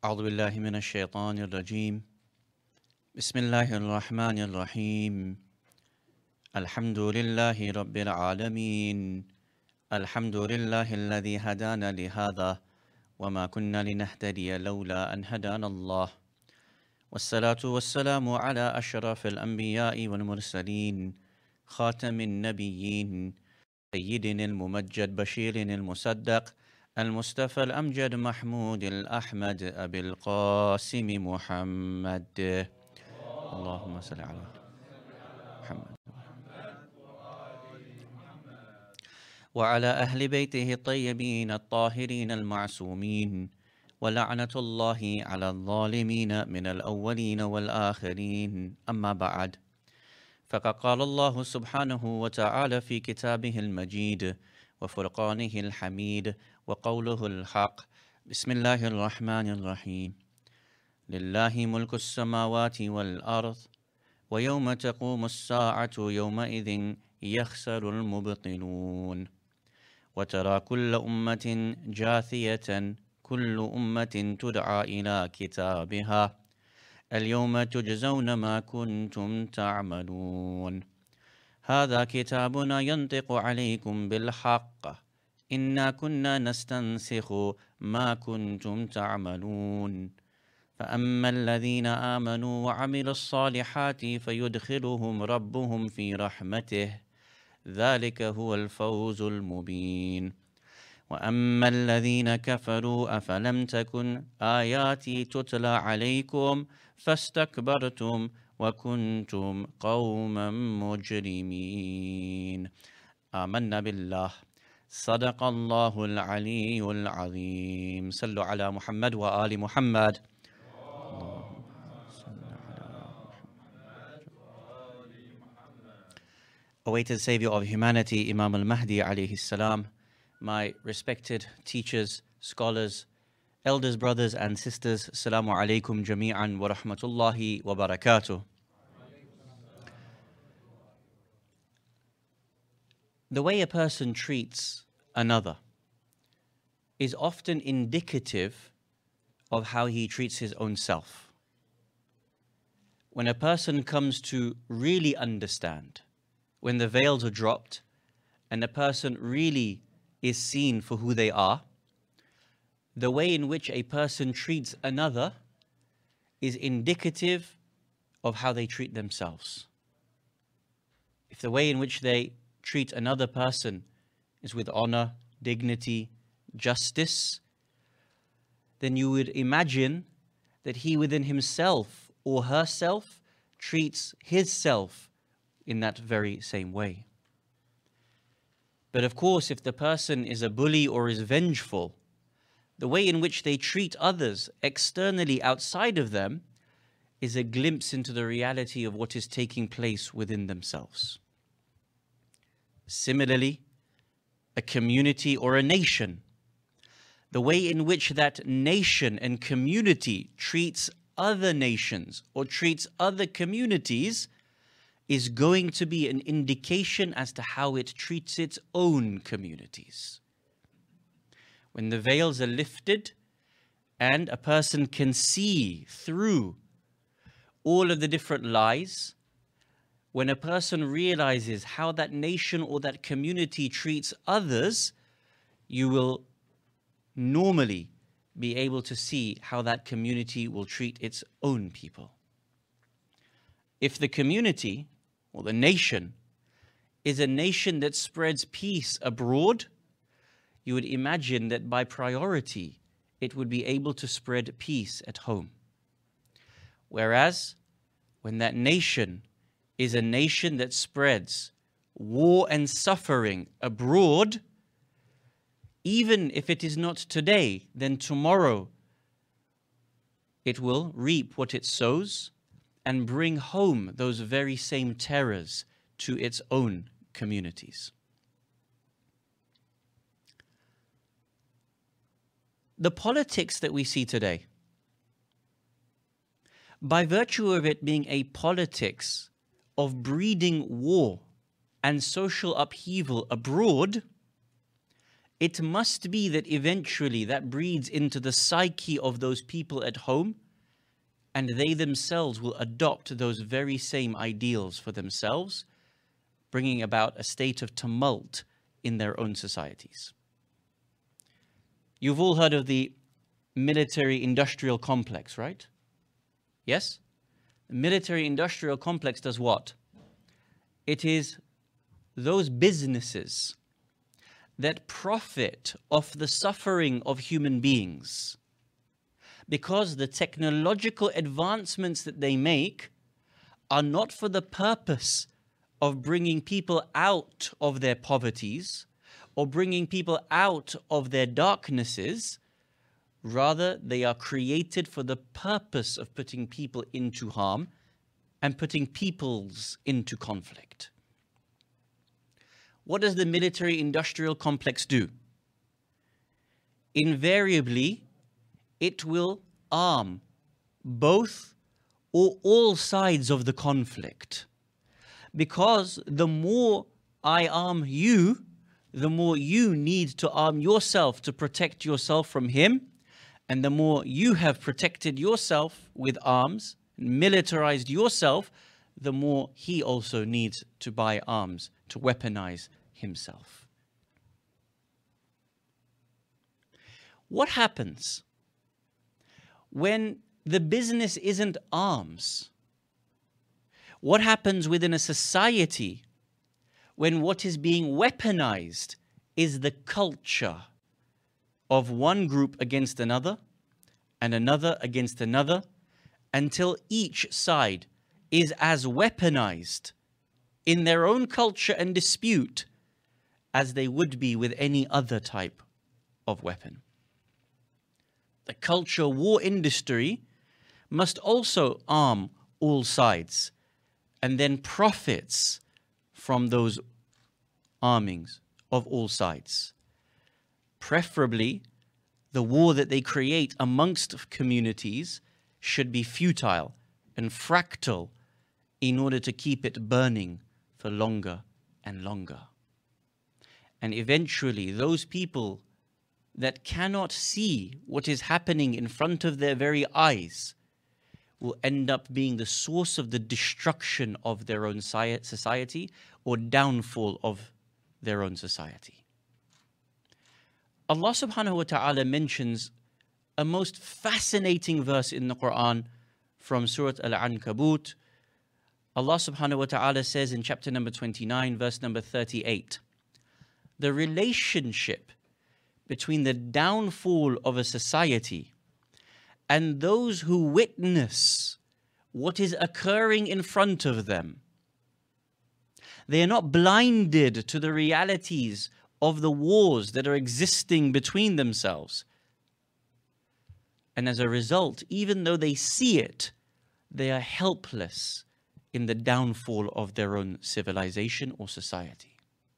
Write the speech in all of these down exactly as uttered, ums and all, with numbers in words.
أعوذ بالله من الشيطان الرجيم بسم الله الرحمن الرحيم الحمد لله رب العالمين الحمد لله الذي هدانا لهذا وما كنا لنهتدي لولا أن هدانا الله والصلاة والسلام على أشرف الأنبياء والمرسلين خاتم النبيين سيدنا الممجد بشير المصدق المصطفى الأمجد محمود الأحمد أبي القاسم محمد اللهم صل على محمد وعلى أهل بيته الطيبين الطاهرين المعصومين ولعنة الله على الظالمين من الأولين والآخرين أما بعد فقد قال الله سبحانه وتعالى في كتابه المجيد وفرقانه الحميد وقوله الحق بسم الله الرحمن الرحيم لله ملك السماوات والأرض ويوم تقوم الساعة يومئذ يخسر المبطلون وترى كل أمة جاثية كل أمة تدعى إلى كتابها اليوم تجزون ما كنتم تعملون هذا كتابنا ينطق عليكم بالحق إنا كنا نستنسخ ما كنتم تعملون فأما الذين آمنوا وعملوا الصالحات فيدخلهم ربهم في رحمته ذلك هو الفوز المبين وأما الذين كفروا أفلم تكن آياتي تتلى عليكم فاستكبرتم وكنتم قوما مجرمين آمنا بالله صدق الله العلي العظيم صلوا على محمد وآل محمد Awaited Savior of humanity, Imam al-Mahdi alayhi salam, my respected teachers, scholars, elders, brothers and sisters, Assalamu alaikum jami'an wa rahmatullahi wa barakatuh. The way a person treats another is often indicative of how he treats his own self. When a person comes to really understand, when the veils are dropped and a person really is seen for who they are, the way in which a person treats another is indicative of how they treat themselves. If the way in which they treat another person is with honor, dignity, justice, then you would imagine that he within himself or herself treats his self in that very same way. But of course, if the person is a bully or is vengeful, the way in which they treat others externally outside of them is a glimpse into the reality of what is taking place within themselves. Similarly, a community or a nation, the way in which that nation and community treats other nations or treats other communities is going to be an indication as to how it treats its own communities. When the veils are lifted and a person can see through all of the different lies, when a person realizes how that nation or that community treats others, you will normally be able to see how that community will treat its own people. If the community or the nation is a nation that spreads peace abroad, you would imagine that by priority, it would be able to spread peace at home. Whereas, when that nation is a nation that spreads war and suffering abroad, even if it is not today, then tomorrow it will reap what it sows and bring home those very same terrors to its own communities. The politics that we see today, by virtue of it being a politics of breeding war and social upheaval abroad, it must be that eventually that breeds into the psyche of those people at home, and they themselves will adopt those very same ideals for themselves, bringing about a state of tumult in their own societies. You've all heard of the military-industrial complex, right? Yes? The military-industrial complex does what? It is those businesses that profit off the suffering of human beings, because the technological advancements that they make are not for the purpose of bringing people out of their poverties or bringing people out of their darknesses. Rather, they are created for the purpose of putting people into harm and putting peoples into conflict. What does the military-industrial complex do? Invariably, it will arm both or all sides of the conflict. Because the more I arm you, the more you need to arm yourself to protect yourself from him. And the more you have protected yourself with arms, militarized yourself, the more he also needs to buy arms to weaponize himself. What happens when the business isn't arms? What happens within a society when what is being weaponized is the culture of one group against another and another against another, until each side is as weaponized in their own culture and dispute as they would be with any other type of weapon? The culture war industry must also arm all sides and then profits from those armings of all sides. Preferably, the war that they create amongst communities should be futile and fractal in order to keep it burning for longer and longer. And eventually, those people that cannot see what is happening in front of their very eyes will end up being the source of the destruction of their own society or downfall of their own society. Allah subhanahu wa ta'ala mentions a most fascinating verse in the Quran from Surah Al-Ankabut. Allah subhanahu wa ta'ala says in chapter number twenty-nine, verse number thirty-eight, the relationship between the downfall of a society and those who witness what is occurring in front of them. They are not blinded to the realities of the wars that are existing between themselves. And as a result, even though they see it, they are helpless in the downfall of their own civilization or society.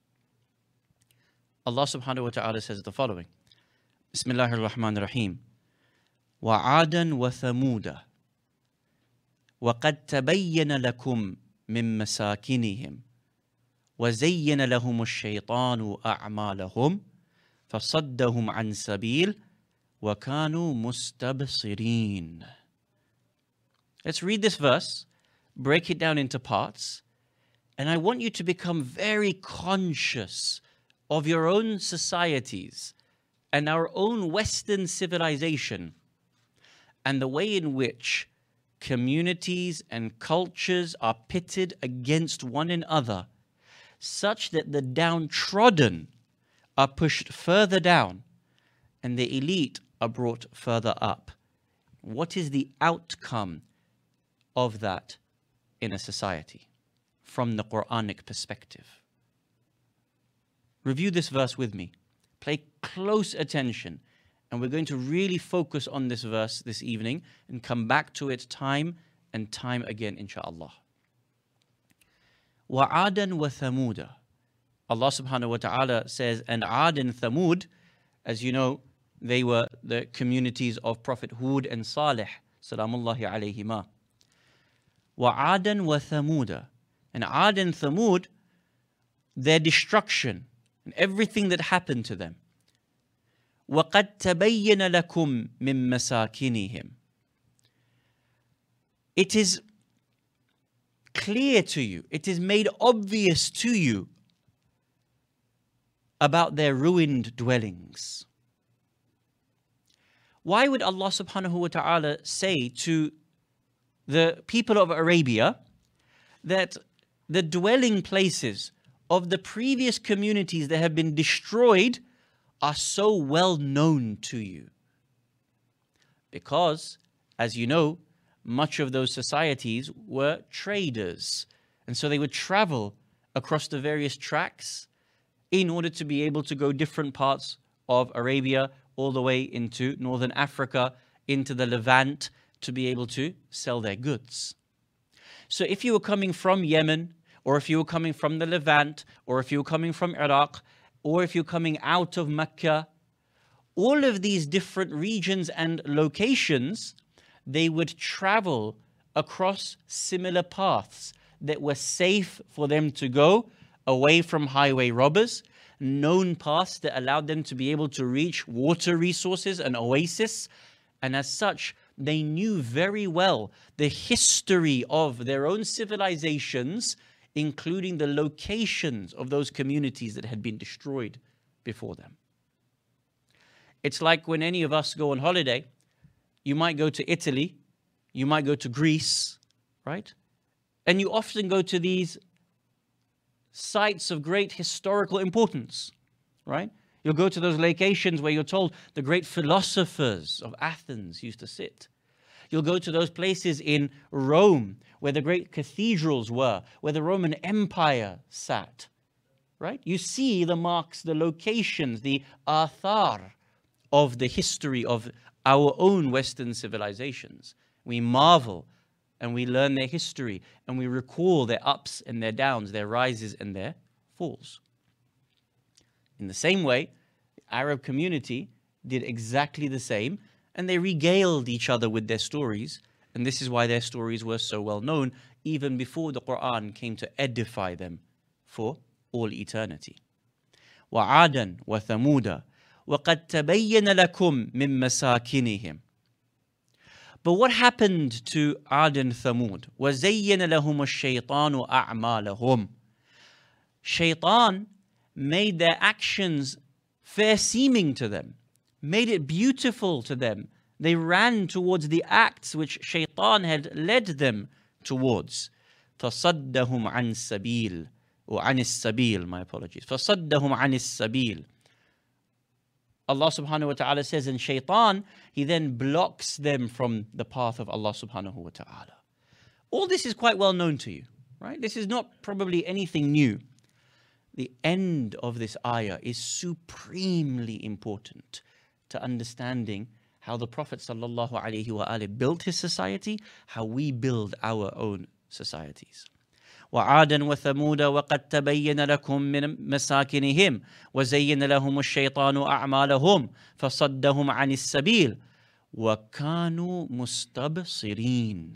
Allah subhanahu wa ta'ala says the following. Bismillahir Rahmanir Rahim. وَعَادًا وَثَمُودًا وَقَدْ تَبَيَّنَ لَكُمْ مِنْ مَسَاكِنِهِمْ وَزَيَّنَ لَهُمُ الشَّيْطَانُ أَعْمَالَهُمْ فَصَدَّهُمْ عَنْ سَبِيلٍ وَكَانُوا مُسْتَبْصِرِينَ. Let's read this verse, break it down into parts, and I want you to become very conscious of your own societies and our own Western civilization and the way in which communities and cultures are pitted against one another, such that the downtrodden are pushed further down and the elite are brought further up. What is the outcome of that in a society from the Quranic perspective? Review this verse with me. Pay close attention. And we're going to really focus on this verse this evening and come back to it time and time again, inshaAllah. وَعَادًا وَثَمُودًا. Allah subhanahu wa ta'ala says, and Ad and Thamud, as you know, they were the communities of Prophet Hud and Salih, salamullahi alayhima. وَعَادًا وَثَمُودًا. And Ad and Thamud, their destruction and everything that happened to them وَقَدْ تَبَيَّنَ لَكُمْ مِنْ مَسَاكِنِهِمْ. It is clear to you, it is made obvious to you about their ruined dwellings. Why would Allah subhanahu wa ta'ala say to the people of Arabia that the dwelling places of the previous communities that have been destroyed are so well known to you? Because, as you know, much of those societies were traders. And so they would travel across the various tracts in order to be able to go different parts of Arabia, all the way into northern Africa, into the Levant, to be able to sell their goods. So if you were coming from Yemen, or if you were coming from the Levant, or if you were coming from Iraq, or if you're coming out of Mecca, all of these different regions and locations, they would travel across similar paths that were safe for them to go, away from highway robbers, known paths that allowed them to be able to reach water resources and oasis. And as such, they knew very well the history of their own civilizations, including the locations of those communities that had been destroyed before them. It's like when any of us go on holiday, you might go to Italy, you might go to Greece, right? And you often go to these sites of great historical importance, right? You'll go to those locations where you're told the great philosophers of Athens used to sit. You'll go to those places in Rome where the great cathedrals were, where the Roman Empire sat, right? You see the marks, the locations, the athar of the history of our own Western civilizations. We marvel and we learn their history and we recall their ups and their downs, their rises and their falls. In the same way, the Arab community did exactly the same, and they regaled each other with their stories, and this is why their stories were so well known even before the Quran came to edify them for all eternity. وَعَادًا وَثَمُودًا وَقَدْ تَبَيَّنَ لَكُمْ مِنْ مَسَاكِنِهِمْ. But what happened to Ad and Thamud? وَزَيَّنَ لَهُمُ الشَّيْطَانُ أَعْمَالَهُمْ. Shaitan made their actions fair seeming to them, made it beautiful to them. They ran towards the acts which Shaitan had led them towards. فَصَدَّهُمْ عَنِ السَّبِيلِ or عَنِ السَّبِيلِ, my apologies. فَصَدَّهُمْ عَنِ السَّبِيلِ. Allah subhanahu wa ta'ala says, and Shaitan, he then blocks them from the path of Allah subhanahu wa ta'ala. All this is quite well known to you, right? This is not probably anything new. The end of this ayah is supremely important to understanding how the Prophet sallallahu alaihi wasallam built his society, how we build our own societies. وعادا وثمود وقد تبين لكم من مساكنهم وزين لهم الشيطان أعمالهم فصدهم عن السبيل وكانوا مستبصرين.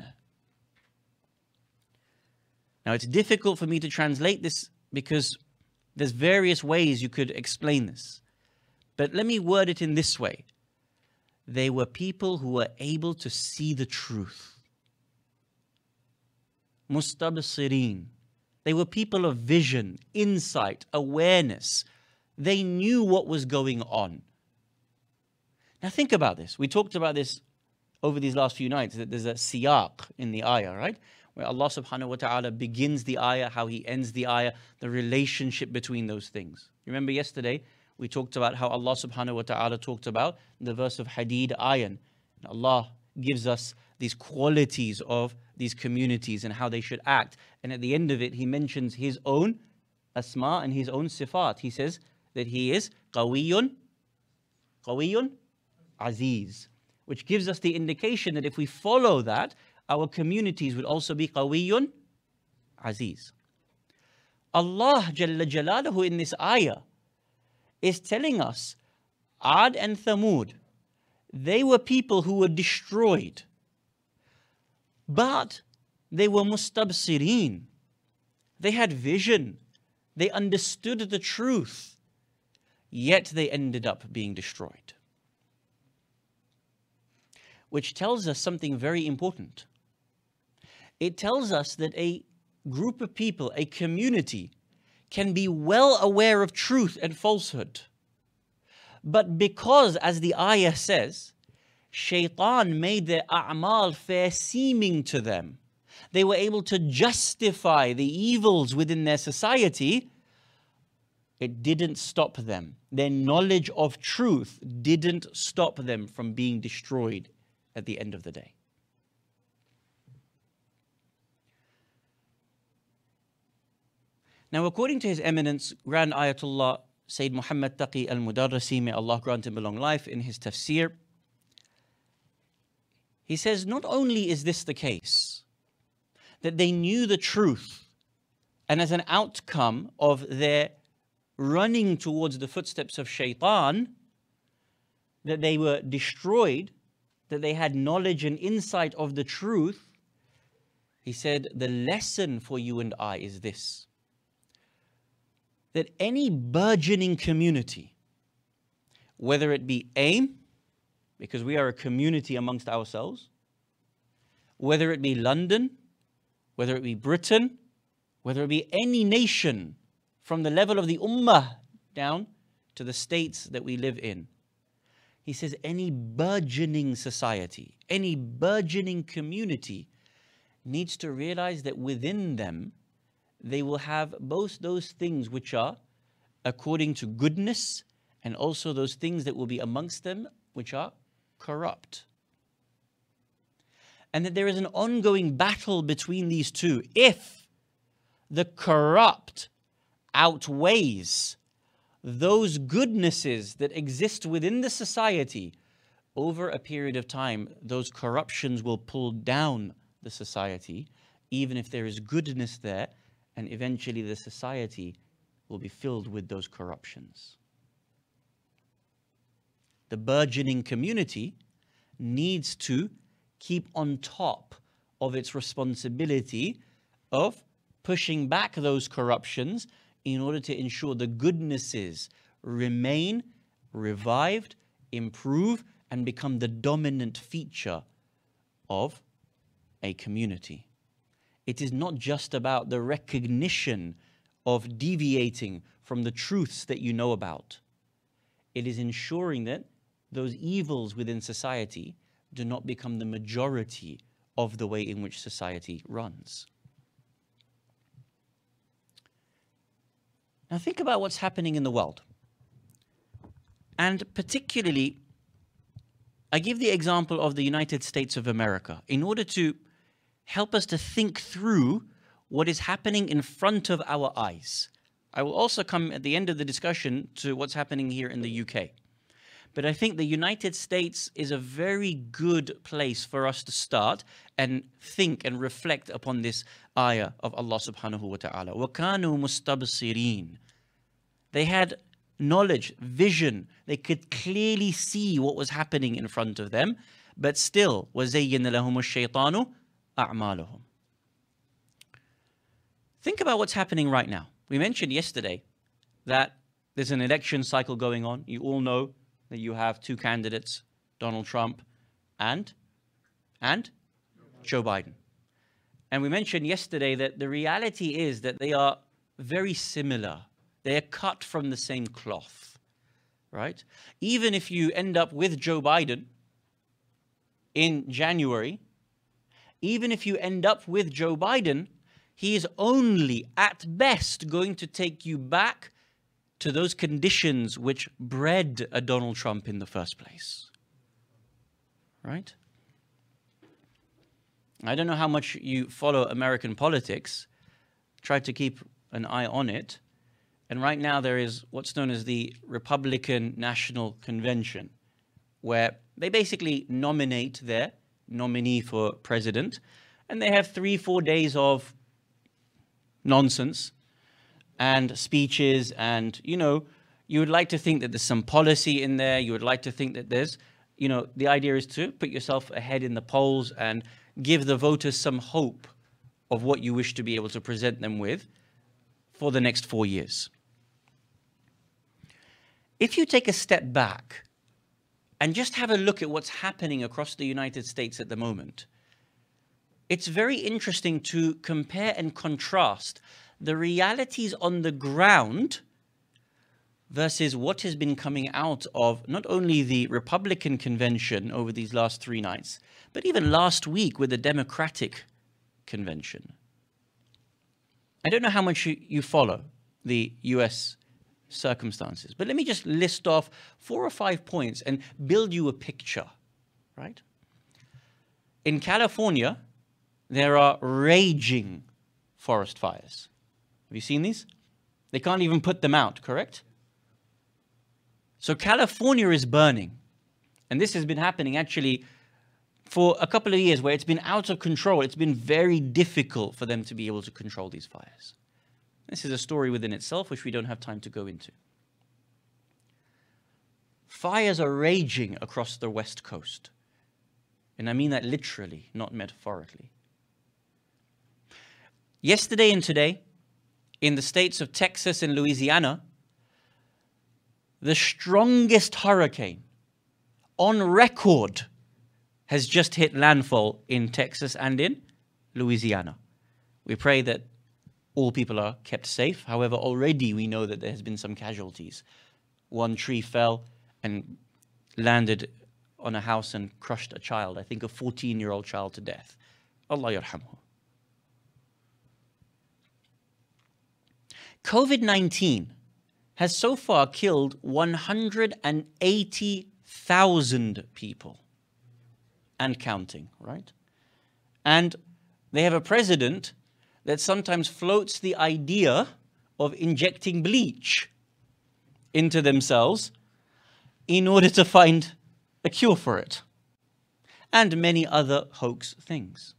Now it's difficult for me to translate this because there's various ways you could explain this. But let me word it in this way. They were people who were able to see the truth. Mustabsirin. They were people of vision, insight, awareness. They knew what was going on. Now think about this. We talked about this over these last few nights, that there's a siyaq in the ayah, right? Where Allah subhanahu wa ta'ala begins the ayah, how he ends the ayah, the relationship between those things. Remember yesterday, we talked about how Allah subhanahu wa ta'ala talked about the verse of Hadid Ayan. And Allah gives us these qualities of these communities and how they should act. And at the end of it, he mentions his own asma and his own sifat. He says that he is qawiyun, qawiyun, aziz, which gives us the indication that if we follow that, our communities would also be qawiyun, aziz. Allah Jalla Jalaluhu in this ayah is telling us Ad and Thamud, they were people who were destroyed, but they were mustabsirin. They had vision. They understood the truth, yet they ended up being destroyed. which tells us something very important. It tells us that a group of people, a community, can be well aware of truth and falsehood. But because, as the ayah says, Shaitan made their a'mal fair seeming to them, they were able to justify the evils within their society, it didn't stop them. Their knowledge of truth didn't stop them from being destroyed at the end of the day. Now, according to His Eminence, Grand Ayatollah Sayyid Muhammad Taqi al-Mudarrisi, may Allah grant him a long life, in his tafsir, he says, not only is this the case, that they knew the truth, and as an outcome of their running towards the footsteps of Shaitan, that they were destroyed, that they had knowledge and insight of the truth. He said, the lesson for you and I is this: that any burgeoning community, whether it be AIM, because we are a community amongst ourselves, whether it be London, whether it be Britain, whether it be any nation, from the level of the ummah down to the states that we live in. He says any burgeoning society, any burgeoning community needs to realize that within them, they will have both those things which are according to goodness, and also those things that will be amongst them which are corrupt. And that there is an ongoing battle between these two. If the corrupt outweighs those goodnesses that exist within the society, over a period of time, those corruptions will pull down the society, even if there is goodness there, and eventually the society will be filled with those corruptions. The burgeoning community needs to keep on top of its responsibility of pushing back those corruptions in order to ensure the goodnesses remain revived, improve, and become the dominant feature of a community. It is not just about the recognition of deviating from the truths that you know about. It is ensuring that those evils within society do not become the majority of the way in which society runs. Now think about what's happening in the world. And particularly, I give the example of the United States of America in order to help us to think through what is happening in front of our eyes. I will also come at the end of the discussion to what's happening here in the U K. But I think the United States is a very good place for us to start and think and reflect upon this ayah of Allah subhanahu wa ta'ala. وَكَانُوا مُسْتَبْصِرِينَ. They had knowledge, vision. They could clearly see what was happening in front of them, but still, وَزَيَّنَ لَهُمُ الشَّيْطَانُ أَعْمَالُهُم. Think about what's happening right now. We mentioned yesterday that there's an election cycle going on. You all know that you have two candidates, Donald Trump and, and Joe Biden. And we mentioned yesterday that the reality is that they are very similar. They are cut from the same cloth, right? Even if you end up with Joe Biden in January, even if you end up with Joe Biden, he is only at best going to take you back to those conditions which bred a Donald Trump in the first place, right? I don't know how much you follow American politics. Try to keep an eye on it. And right now there is what's known as the Republican National Convention, where they basically nominate their nominee for president, and they have three, four days of nonsense and speeches, and, you know, you would like to think that there's some policy in there. You would like to think that there's, you know, the idea is to put yourself ahead in the polls and give the voters some hope of what you wish to be able to present them with for the next four years. If you take a step back and just have a look at what's happening across the United States at the moment, it's very interesting to compare and contrast the realities on the ground versus what has been coming out of not only the Republican convention over these last three nights, but even last week with the Democratic convention. I don't know how much you, you follow the U S circumstances, but let me just list off four or five points and build you a picture, right? In California, there are raging forest fires. Have you seen these? They can't even put them out, correct? So California is burning. And this has been happening actually for a couple of years where it's been out of control. It's been very difficult for them to be able to control these fires. This is a story within itself, which we don't have time to go into. Fires are raging across the West Coast. And I mean that literally, not metaphorically. Yesterday and today, in the states of Texas and Louisiana, the strongest hurricane on record has just hit landfall in Texas and in Louisiana. We pray that all people are kept safe. However, already we know that there has been some casualties. One tree fell and landed on a house and crushed a child, I think a fourteen-year-old child, to death. Allah yarhamhu. COVID nineteen has so far killed one hundred eighty thousand people and counting, right? And they have a president that sometimes floats the idea of injecting bleach into themselves in order to find a cure for it, and many other hoax things.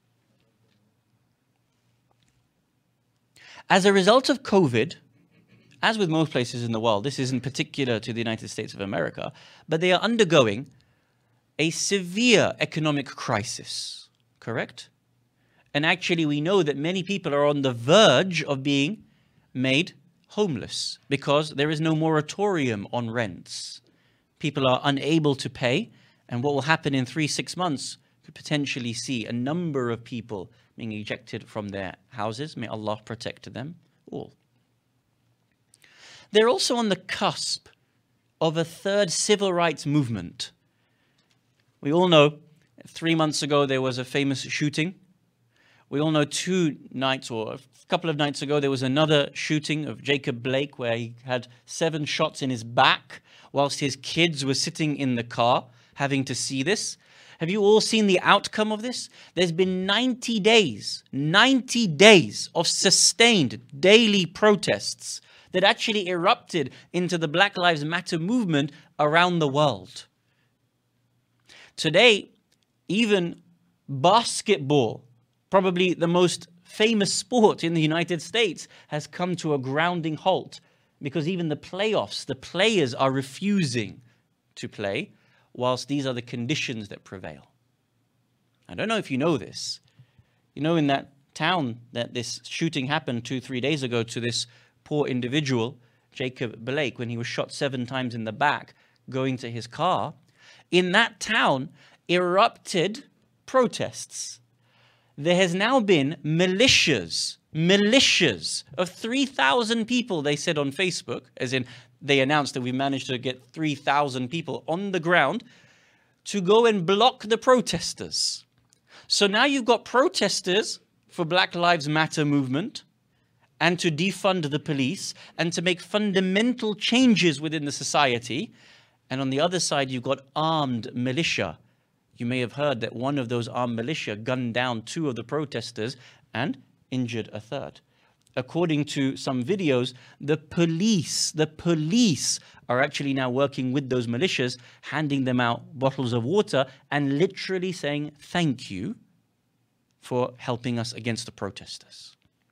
As a result of COVID, as with most places in the world, this isn't particular to the United States of America, but they are undergoing a severe economic crisis, correct? And actually, we know that many people are on the verge of being made homeless because there is no moratorium on rents. People are unable to pay, and what will happen in three, six months could potentially see a number of people being ejected from their houses. May Allah protect them all. They're also on the cusp of a third civil rights movement. We all know three months ago there was a famous shooting. We all know two nights or a couple of nights ago there was another shooting of Jacob Blake where he had seven shots in his back whilst his kids were sitting in the car having to see this. Have you all seen the outcome of this? There's been ninety days, ninety days of sustained daily protests that actually erupted into the Black Lives Matter movement around the world. Today, even basketball, probably the most famous sport in the United States, has come to a grounding halt because even the playoffs, the players are refusing to play whilst these are the conditions that prevail. I don't know if you know this. You know, in that town that this shooting happened two, three days ago to this poor individual, Jacob Blake, when he was shot seven times in the back going to his car, in that town erupted protests. There has now been militias, militias of three thousand people, they said on Facebook, as in they announced that we managed to get three thousand people on the ground to go and block the protesters. So now you've got protesters for Black Lives Matter movement and to defund the police and to make fundamental changes within the society. And on the other side, you've got armed militia. You may have heard that one of those armed militia gunned down two of the protesters and injured a third. According to some videos, the police, the police are actually now working with those militias, handing them out bottles of water and literally saying, thank you for helping us against the protesters.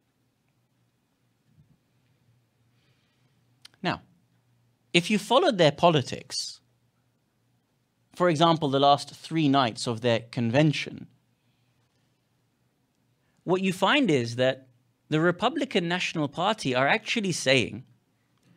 Now, if you followed their politics, for example, the last three nights of their convention, what you find is that the Republican National Party are actually saying,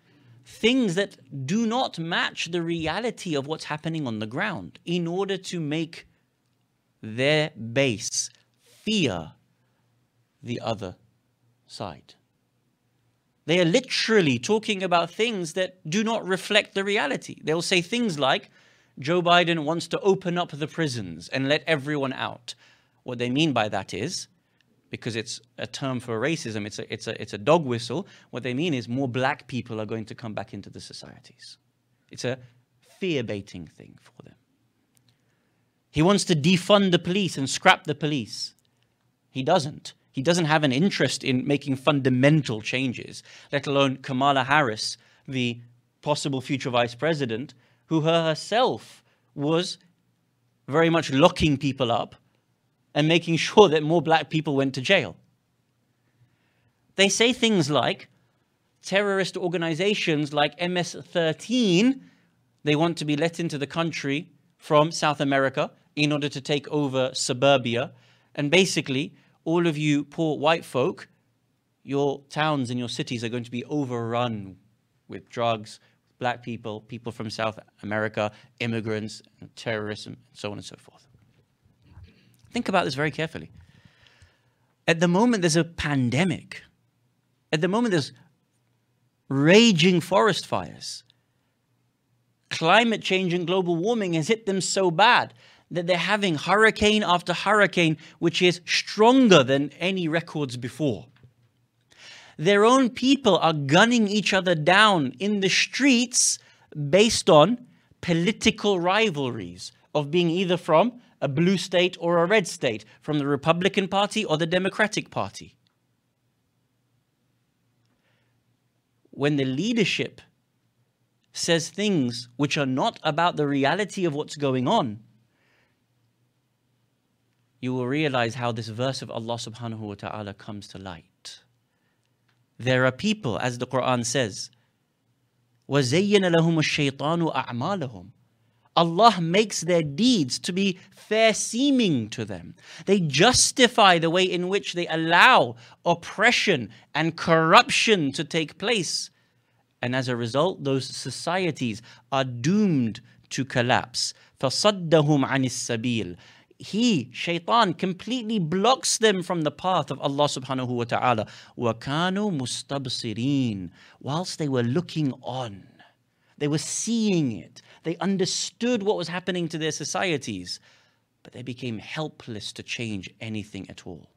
things that do not match the reality of what's happening on the ground in order to make their base fear the other side. They are literally talking about things that do not reflect the reality. They'll say things like, Joe Biden wants to open up the prisons and let everyone out. What they mean by that is, because it's a term for racism, it's a, it's a, it's a dog whistle, what they mean is more black people are going to come back into the societies. It's a fear-baiting thing for them. He wants to defund the police and scrap the police. He doesn't. He doesn't have an interest in making fundamental changes, let alone Kamala Harris, the possible future vice president, who her herself was very much locking people up and making sure that more black people went to jail. They say things like terrorist organizations like M S thirteen, they want to be let into the country from South America in order to take over suburbia. And basically, all of you poor white folk, your towns and your cities are going to be overrun with drugs, black people, people from South America, immigrants, terrorism, and so on and so forth. Think about this very carefully. At the moment, there's a pandemic. At the moment, there's raging forest fires. Climate change and global warming has hit them so bad that they're having hurricane after hurricane, which is stronger than any records before. Their own people are gunning each other down in the streets based on political rivalries of being either from a blue state or a red state, from the Republican Party or the Democratic Party. When the leadership says things which are not about the reality of what's going on, you will realize how this verse of Allah subhanahu wa ta'ala comes to light. There are people, as the Quran says, وَزَيَّنَ لَهُمُ الشَّيْطَانُ أَعْمَالَهُم. Allah makes their deeds to be fair-seeming to them. They justify the way in which they allow oppression and corruption to take place. And as a result, those societies are doomed to collapse. فَصَدَّهُمْ عَنِ السَّبِيلِ. He, shaitan, completely blocks them from the path of Allah subhanahu wa ta'ala. وَكَانُوا مُسْتَبْصِرِينَ. Whilst they were looking on, they were seeing it. They understood what was happening to their societies, but they became helpless to change anything at all.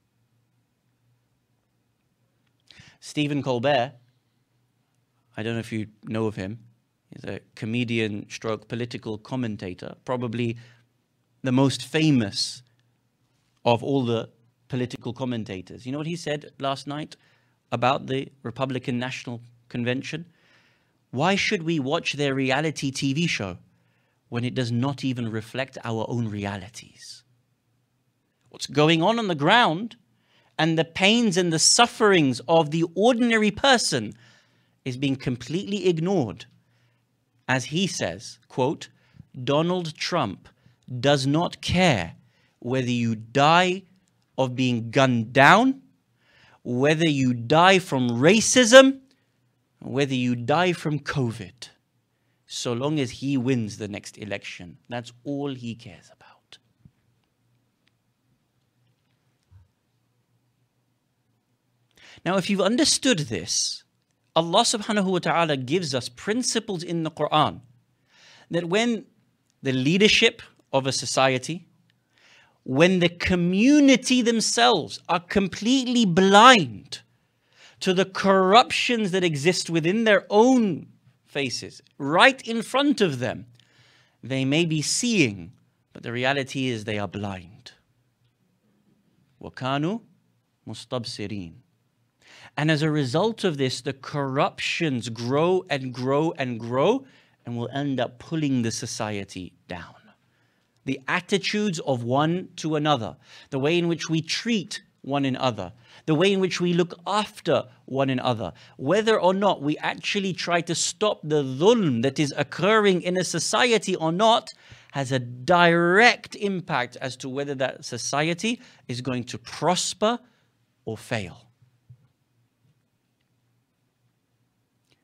Stephen Colbert, I don't know if you know of him, he's a comedian stroke political commentator, probably the most famous of all the political commentators. You know what he said last night about the Republican National Convention? Why should we watch their reality T V show when it does not even reflect our own realities? What's going on on the ground and the pains and the sufferings of the ordinary person is being completely ignored. As he says, quote, Donald Trump does not care whether you die of being gunned down, whether you die from racism, whether you die from COVID, so long as he wins the next election. That's all he cares about. Now, if you've understood this, Allah subhanahu wa ta'ala gives us principles in the Quran that when the leadership of a society, when the community themselves are completely blind to the corruptions that exist within their own faces, right in front of them, they may be seeing, but the reality is they are blind. وَكَانُوا مُسْتَبْصِرِينَ. And as a result of this, the corruptions grow and grow and grow and will end up pulling the society down. The attitudes of one to another, the way in which we treat one another, the way in which we look after one another, whether or not we actually try to stop the dhulm that is occurring in a society or not, has a direct impact as to whether that society is going to prosper or fail.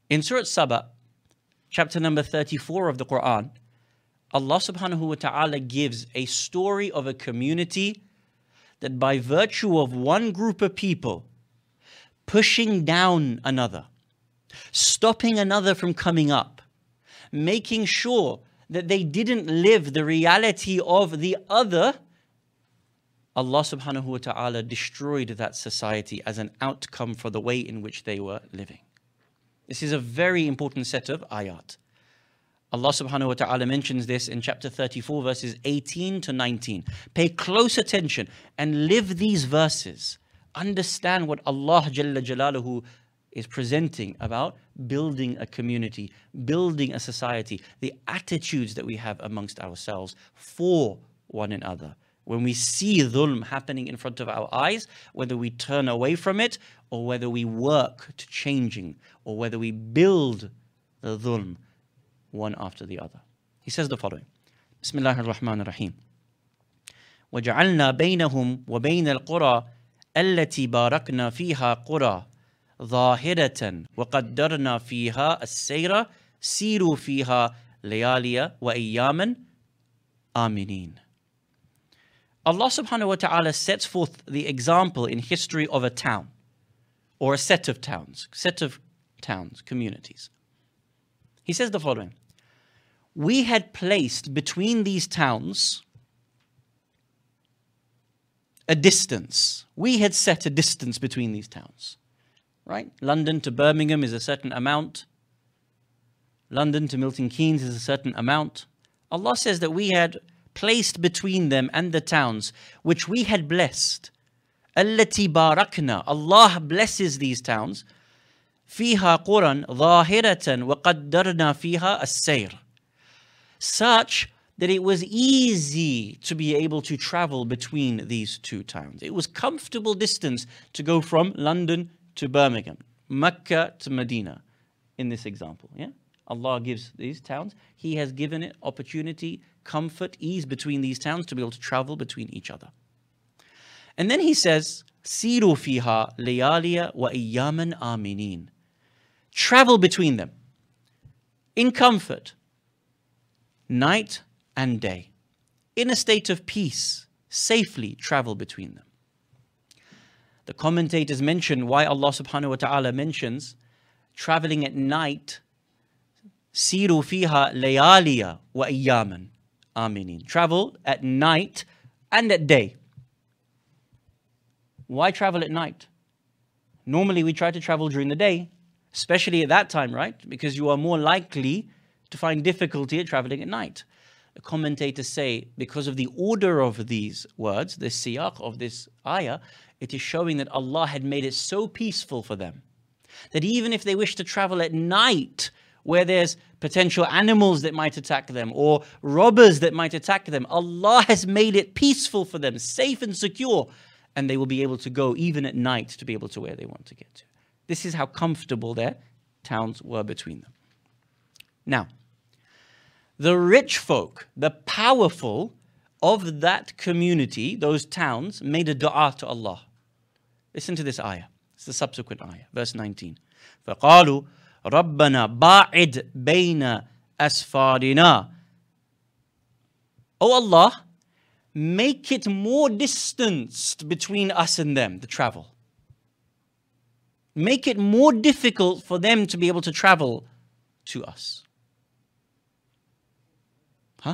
In Surah Saba, chapter number thirty-four of the Quran, Allah subhanahu wa ta'ala gives a story of a community that by virtue of one group of people pushing down another, stopping another from coming up, making sure that they didn't live the reality of the other, Allah subhanahu wa ta'ala destroyed that society as an outcome for the way in which they were living. This is a very important set of ayat. Allah subhanahu wa ta'ala mentions this in chapter thirty-four, verses eighteen to nineteen. Pay close attention and live these verses. Understand what Allah Jalla Jalaluhu is presenting about building a community, building a society, the attitudes that we have amongst ourselves for one another. When we see dhulm happening in front of our eyes, whether we turn away from it or whether we work to changing or whether we build the dhulm one after the other. He says the following. Bismillah ar-Rahman ar-Rahim. وَجَعَلْنَا بَيْنَهُمْ وَبَيْنَ الْقُرَى الَّتِي بَارَكْنَا فِيهَا قُرَى ظَاهِرَةً وَقَدَّرْنَا فِيهَا السَّيْرَ سِيرُوا فِيهَا لَيَالِيَ وَأَيَّامًا آمِنِينَ. Allah subhanahu wa ta'ala sets forth the example in history of a town or a set of towns, set of towns, communities. He says the following. We had placed between these towns a distance. We had set a distance between these towns. Right? London to Birmingham is a certain amount. London to Milton Keynes is a certain amount. Allah says that we had placed between them and the towns which we had blessed. Allati barakna. Allah blesses these towns. Fiha Quran ظاهرة وقدرنا فيها السير. Such that it was easy to be able to travel between these two towns. It was comfortable distance to go from London to Birmingham, Mecca to Medina, in this example. Yeah, Allah gives these towns. He has given it opportunity, comfort, ease between these towns to be able to travel between each other. And then he says, "Siru fiha layaliya wa ayyaman aminin." Travel between them in comfort, night and day, in a state of peace, safely travel between them. The commentators mention why Allah subhanahu wa ta'ala mentions traveling at night, siru fiha layaliya wa ayyaman aminin. Travel at night and at day. Why travel at night? Normally we try to travel during the day, especially at that time, right? Because you are more likely to find difficulty at traveling at night. The commentators say because of the order of these words, the siyaq of this ayah, it is showing that Allah had made it so peaceful for them that even if they wish to travel at night where there's potential animals that might attack them or robbers that might attack them, Allah has made it peaceful for them, safe and secure, and they will be able to go even at night to be able to where they want to get to. This is how comfortable their towns were between them. Now, the rich folk, the powerful of that community, those towns, made a dua to Allah. Listen to this ayah. It's the subsequent ayah, verse nineteen. فَقَالُوا رَبَّنَا بَاعِدْ بَيْنَ أَسْفَارِنَا. Oh Allah, make it more distanced between us and them, the travel. Make it more difficult for them to be able to travel to us. Huh?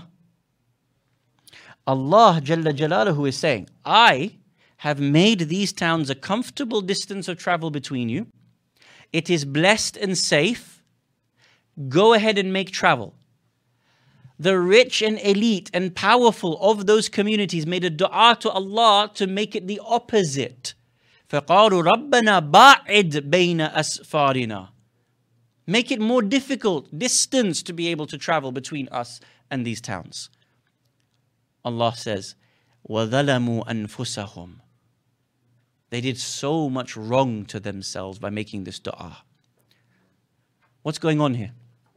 Allah Jalla Jalaluhu is saying, I have made these towns a comfortable distance of travel between you. It is blessed and safe. Go ahead and make travel. The rich and elite and powerful of those communities made a dua to Allah to make it the opposite. فَقَالُوا رَبَّنَا بَاعِدْ بَيْنَ أَسْفَارِنَا. Make it more difficult, distance to be able to travel between us and these towns. Allah says, وَظَلَمُوا أَنفُسَهُمْ. They did so much wrong to themselves by making this dua. What's going on here?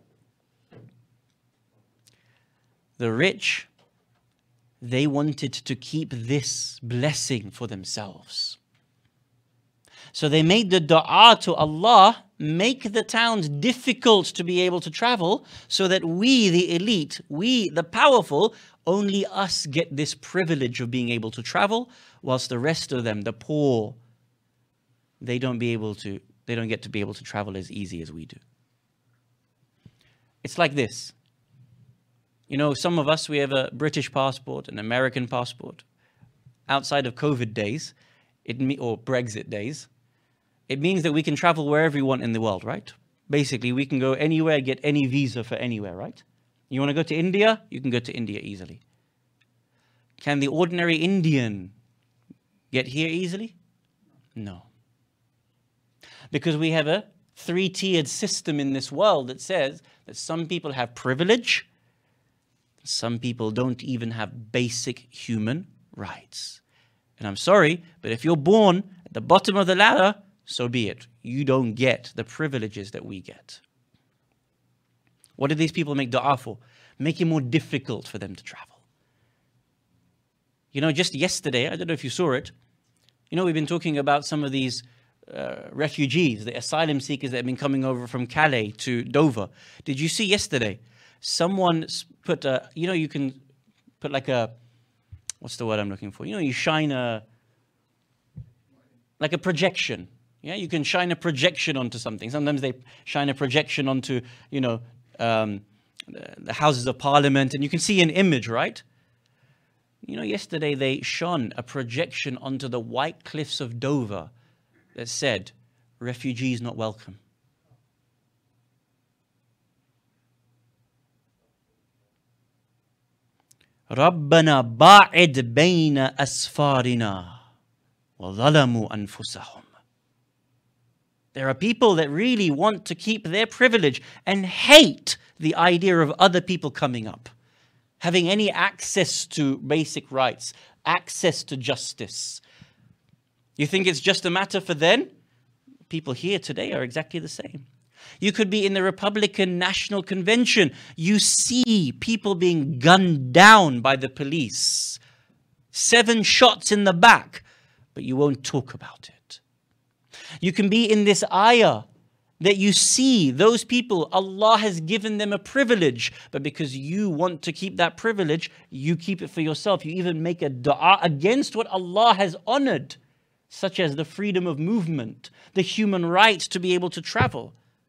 The rich, they wanted to keep this blessing for themselves. So they made the dua to Allah make the towns difficult to be able to travel so that we, the elite, we, the powerful, only us get this privilege of being able to travel, whilst the rest of them, the poor, they don't be able to, they don't get to be able to travel as easy as we do. It's like this. You know, some of us, we have a British passport, an American passport. Outside of COVID days, it or Brexit days, it means that we can travel wherever we want in the world, right? Basically, we can go anywhere, get any visa for anywhere, right? You want to go to India? You can go to India easily. Can the ordinary Indian get here easily? No. Because we have a three-tiered system in this world that says that some people have privilege, some people don't even have basic human rights. And I'm sorry, but if you're born at the bottom of the ladder, so be it. You don't get the privileges that we get. What did these people make dua for? Make it more difficult for them to travel. You know, just yesterday, I don't know if you saw it, you know, we've been talking about some of these uh, refugees, the asylum seekers that have been coming over from Calais to Dover. Did you see yesterday? Someone put a, you know, you can put like a, what's the word I'm looking for? You know, you shine a, like a projection. Yeah, you can shine a projection onto something. Sometimes they shine a projection onto, you know, um, the Houses of Parliament, and you can see an image, right? You know, yesterday they shone a projection onto the white cliffs of Dover that said, refugees not welcome. رَبَّنَا بَاعِدْ بَيْنَ أَسْفَارِنَا وَظَلَمُوا أَنفُسَهُمْ. There are people that really want to keep their privilege and hate the idea of other people coming up, having any access to basic rights, access to justice. You think it's just a matter for them? People here today are exactly the same. You could be in the Republican National Convention. You see people being gunned down by the police. Seven shots in the back, but you won't talk about it. You can be in this ayah that you see those people, Allah has given them a privilege, but because you want to keep that privilege, you keep it for yourself. You even make a dua against what Allah has honored, such as the freedom of movement, the human right to be able to travel.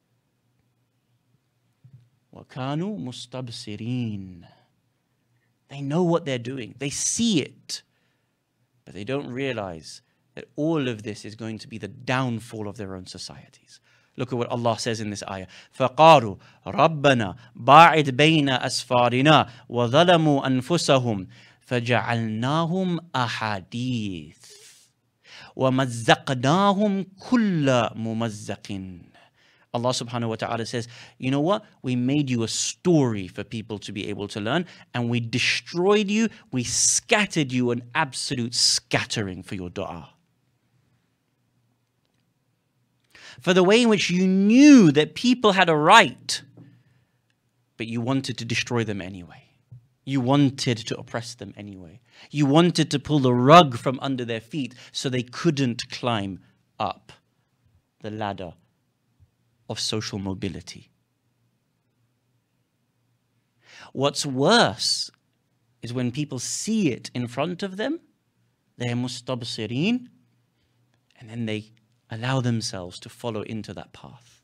وَكَانُوا مُسْتَبْصِرِينَ. They know what they're doing. They see it. But they don't realize that all of this is going to be the downfall of their own societies. Look at what Allah says in this ayah. فَقَالُوا رَبَّنَا بَاعِدْ بَيْنَ أَسْفَارِنَا وَظَلَمُوا أَنفُسَهُمْ فَجَعَلْنَاهُمْ أَحَادِيث وَمَزَّقْنَاهُمْ كُلَّ مُمَزَّقٍ. Allah subhanahu wa ta'ala says, you know what? We made you a story for people to be able to learn, and we destroyed you, we scattered you, an absolute scattering for your dua. For the way in which you knew that people had a right, but you wanted to destroy them anyway. You wanted to oppress them anyway. You wanted to pull the rug from under their feet so they couldn't climb up the ladder of social mobility. What's worse is when people see it in front of them, they're mustabsireen, and then they allow themselves to follow into that path.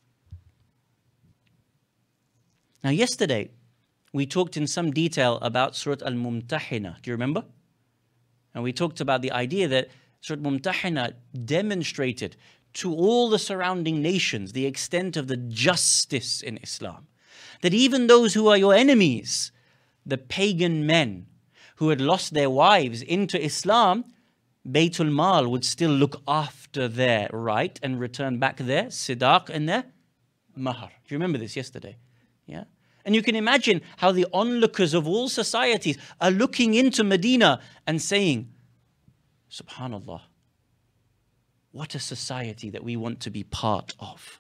Now yesterday, we talked in some detail about Surah Al-Mumtahina. Do you remember? And we talked about the idea that Surah Al-Mumtahina demonstrated to all the surrounding nations the extent of the justice in Islam. That even those who are your enemies, the pagan men who had lost their wives into Islam, Baytul Mal would still look after their right and return back their sidaq and their mahar. Do you remember this yesterday? Yeah. And you can imagine how the onlookers of all societies are looking into Medina and saying, Subhanallah, what a society that we want to be part of.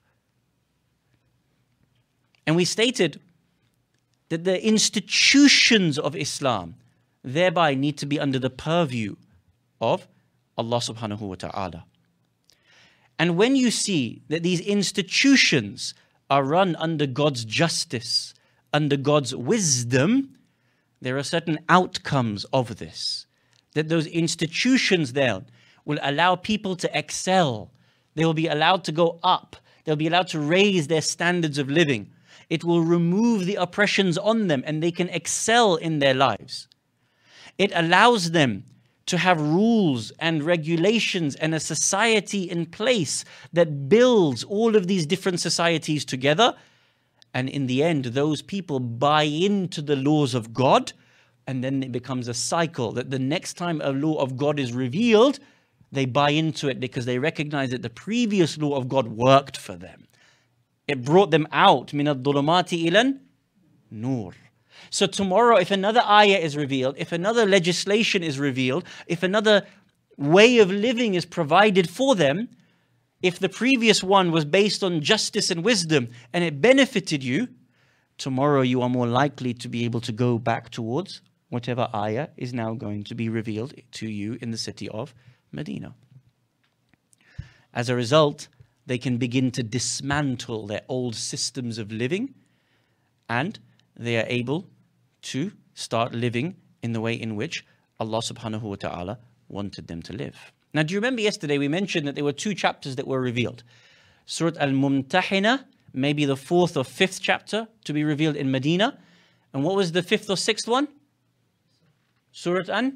And we stated that the institutions of Islam thereby need to be under the purview of Allah subhanahu wa ta'ala. And when you see that these institutions are run under God's justice, under God's wisdom, there are certain outcomes of this. That those institutions there will allow people to excel. They will be allowed to go up. They'll be allowed to raise their standards of living. It will remove the oppressions on them and they can excel in their lives. It allows them to have rules and regulations and a society in place that builds all of these different societies together. And in the end, those people buy into the laws of God, and then it becomes a cycle that the next time a law of God is revealed, they buy into it because they recognize that the previous law of God worked for them. It brought them out. Min al-dhulumati ilan nur. So tomorrow, if another ayah is revealed, if another legislation is revealed, if another way of living is provided for them, if the previous one was based on justice and wisdom and it benefited you, tomorrow you are more likely to be able to go back towards whatever ayah is now going to be revealed to you in the city of Medina. As a result, they can begin to dismantle their old systems of living, and they are able to start living in the way in which Allah subhanahu wa ta'ala wanted them to live. Now, do you remember yesterday we mentioned that there were two chapters that were revealed? Surah Al-Mumtahina, maybe the fourth or fifth chapter to be revealed in Medina. And what was the fifth or sixth one? Surah An?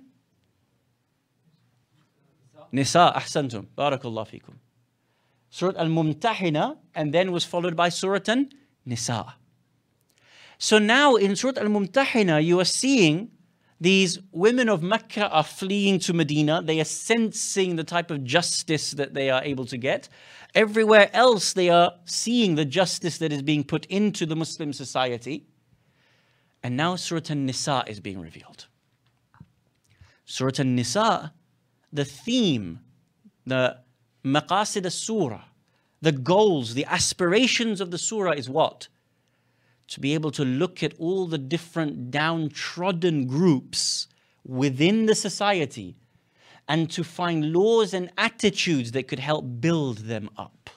Nisa, ahsantum, barakallah fikum. Surah Al-Mumtahina, and then was followed by Surah An-Nisa. So now in Surah Al-Mumtahina, you are seeing these women of Mecca are fleeing to Medina. They are sensing the type of justice that they are able to get. Everywhere else, they are seeing the justice that is being put into the Muslim society. And now Surah An-Nisa is being revealed. Surah An-Nisa, the theme, the maqasid al-surah, the goals, the aspirations of the surah is what? To be able to look at all the different downtrodden groups within the society and to find laws and attitudes that could help build them up.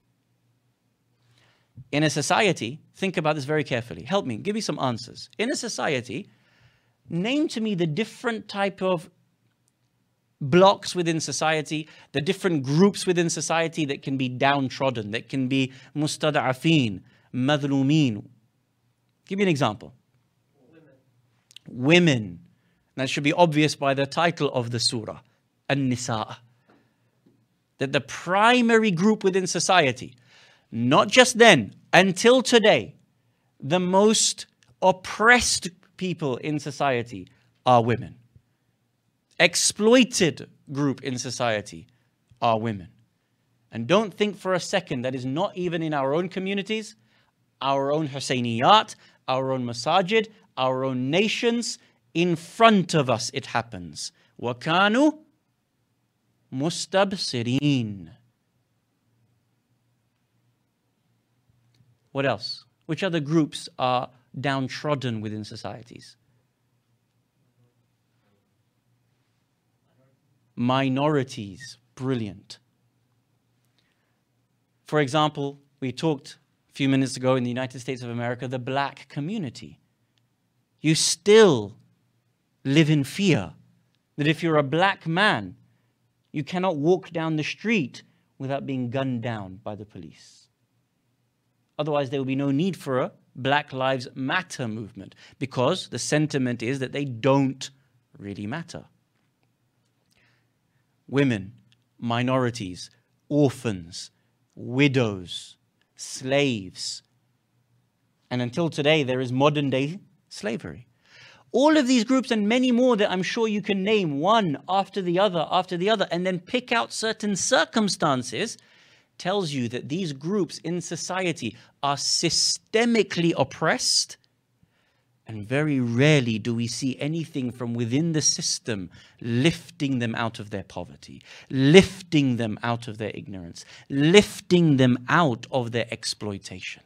In a society, think about this very carefully. Help me, give me some answers. In a society, name to me the different type of blocks within society, the different groups within society that can be downtrodden, that can be mustada'afin, madhlumin. Give me an example. Women. Women. That should be obvious by the title of the surah, An-Nisa. That the primary group within society, not just then, until today, the most oppressed people in society are women. Exploited group in society are women. And don't think for a second that is not even in our own communities, our own Husayniyat, our own masajid, our own nations. In front of us it happens. وَكَانُوا مُسْتَبْصِرِينَ. What else? Which other groups are downtrodden within societies? Minorities. Brilliant. For example, we talked a few minutes ago in the United States of America, the black community. You still live in fear that if you're a black man, you cannot walk down the street without being gunned down by the police. Otherwise, there will be no need for a Black Lives Matter movement because the sentiment is that they don't really matter. Women, minorities, orphans, widows, slaves. And until today, there is modern day slavery. All of these groups and many more that I'm sure you can name one after the other, after the other, and then pick out certain circumstances, tells you that these groups in society are systemically oppressed. And very rarely do we see anything from within the system lifting them out of their poverty, lifting them out of their ignorance, lifting them out of their exploitation.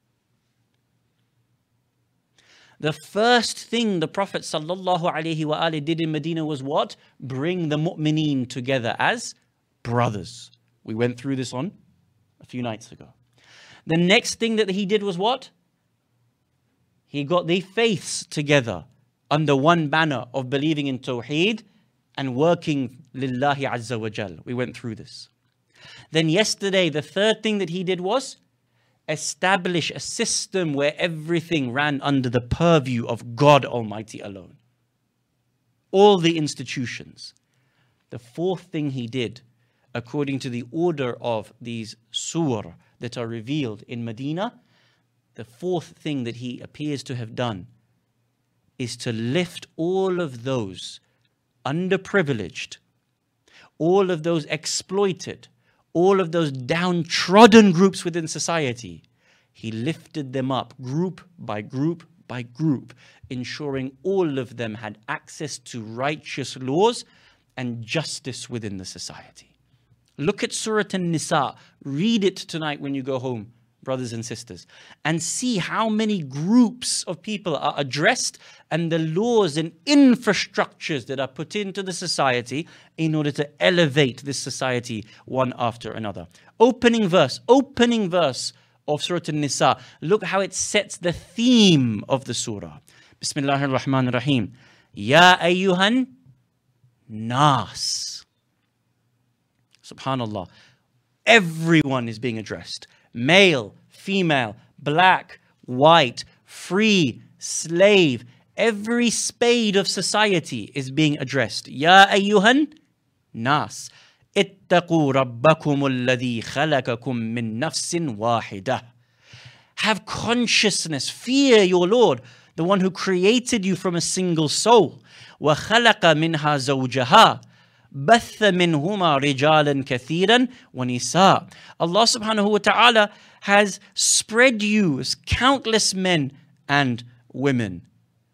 The first thing the Prophet sallallahu alaihi wasallam did in Medina was what? Bring the mu'mineen together as brothers, We went through this on a few nights ago. The next thing that he did was what? He got the faiths together under one banner of believing in Tawheed and working Lillahi Azza wa Jal. We went through this. Then yesterday, the third thing that he did was establish a system where everything ran under the purview of God Almighty alone. All the institutions. The fourth thing he did, according to the order of these surah that are revealed in Medina, the fourth thing that he appears to have done is to lift all of those underprivileged, all of those exploited, all of those downtrodden groups within society. He lifted them up group by group by group, ensuring all of them had access to righteous laws and justice within the society. Look at Surah An-Nisa. Read it tonight when you go home, brothers and sisters, and see how many groups of people are addressed and the laws and infrastructures that are put into the society in order to elevate this society one after another. Opening verse, opening verse of Surah An-Nisa. Look how it sets the theme of the surah. Bismillahir Rahmanir Rahim. Ya ayyuhan nas. Subhanallah. Everyone is being addressed. Male, female, black, white, free, slave. Every spade of society is being addressed. Ya ayyuhan nas. Ittaqu rabbakum alladhi khalaqakum min nafsin wahidah. Have consciousness, fear your Lord, the one who created you from a single soul. Wa khalaqa minha zawjaha. بَثَّ مِنْهُمَا رِجَالًا كَثِيرًا وَنِسَاءً. Allah subhanahu wa ta'ala has spread you as countless men and women.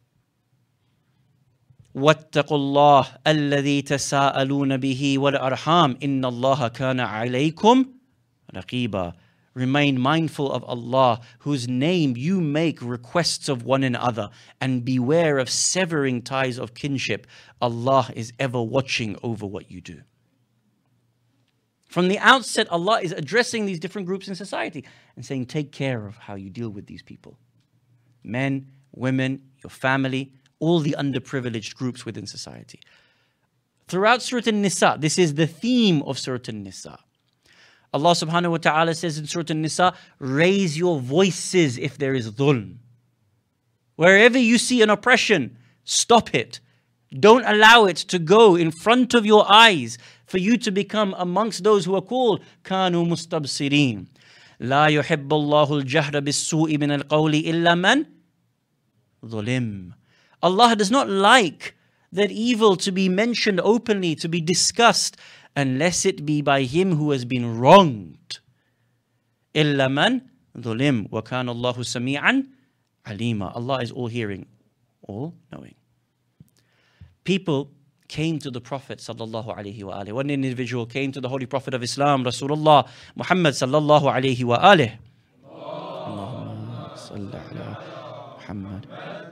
وَاتَّقُوا اللَّهَ الَّذِي تَسَاءَلُونَ بِهِ وَالْأَرْحَامِ إِنَّ اللَّهَ كَانَ عَلَيْكُمْ رَقِيبًا. Remain mindful of Allah, whose name you make requests of one another, and beware of severing ties of kinship. Allah is ever watching over what you do. From the outset, Allah is addressing these different groups in society and saying, take care of how you deal with these people. Men, women, your family, all the underprivileged groups within society. Throughout Surah An-Nisa, this is the theme of Surah An-Nisa. Allah subhanahu wa ta'ala says in Surah An-Nisa, raise your voices if there is dhulm. Wherever you see an oppression, stop it. Don't allow it to go in front of your eyes for you to become amongst those who are called كانوا مستبصرين. لا يحب الله الجهر بالسوء من القول إلا من ظلم. Allah does not like that evil to be mentioned openly, to be discussed, unless it be by him who has been wronged. إِلَّا مَنْ ظُلِمْ وَكَانَ اللَّهُ سَمِيعًا عَلِيمًا. Allah is all hearing, all knowing. People came to the Prophet sallallahu alaihi wasallam. One individual came to the Holy Prophet of Islam, Rasulullah Muhammad sallallahu alaihi wasallam. Allahumma salli ala Muhammad.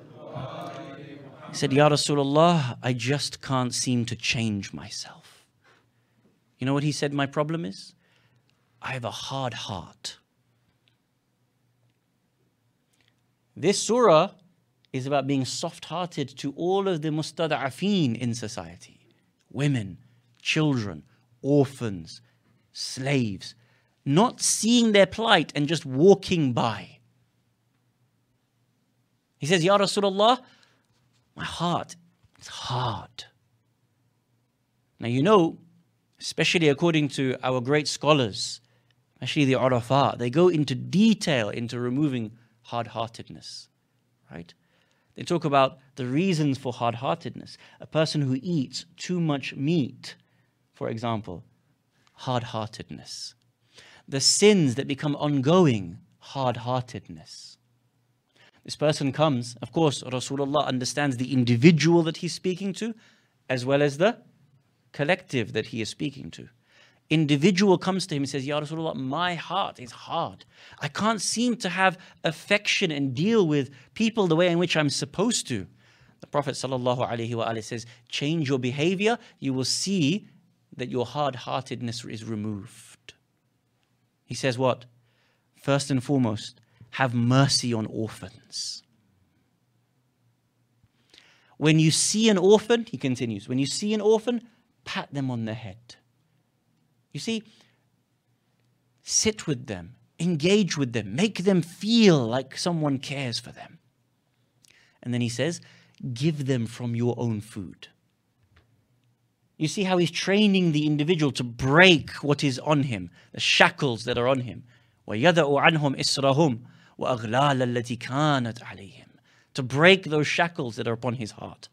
He said, Ya Rasulullah, I just can't seem to change myself. You know what he said my problem is? I have a hard heart. This surah is about being soft-hearted to all of the mustada'afeen in society. Women, children, orphans, slaves. Not seeing their plight and just walking by. He says, Ya Rasulullah, my heart is hard. Now you know, especially according to our great scholars, especially the Urafah, they go into detail into removing hard-heartedness, right? They talk about the reasons for hard-heartedness. A person who eats too much meat, for example, hard-heartedness. The sins that become ongoing, hard-heartedness. This person comes, of course, Rasulullah understands the individual that he's speaking to, as well as the collective that he is speaking to. Individual comes to him and says, Ya Rasulullah, my heart is hard. I can't seem to have affection and deal with people the way in which I'm supposed to. The Prophet sallallahu alaihi wasallam says, change your behavior, you will see that your hard-heartedness is removed. He says what? First and foremost, have mercy on orphans. When you see an orphan, he continues, when you see an orphan, pat them on the head. You see, sit with them, engage with them, make them feel like someone cares for them. And then he says, give them from your own food. You see how he's training the individual to break what is on him, the shackles that are on him. وَيَدَعُ عَنْهُمْ إِسْرَهُمْ وَأَغْلَالَ الَّتِي كَانَتْ عَلَيْهِمْ. To break those shackles that are upon his heart.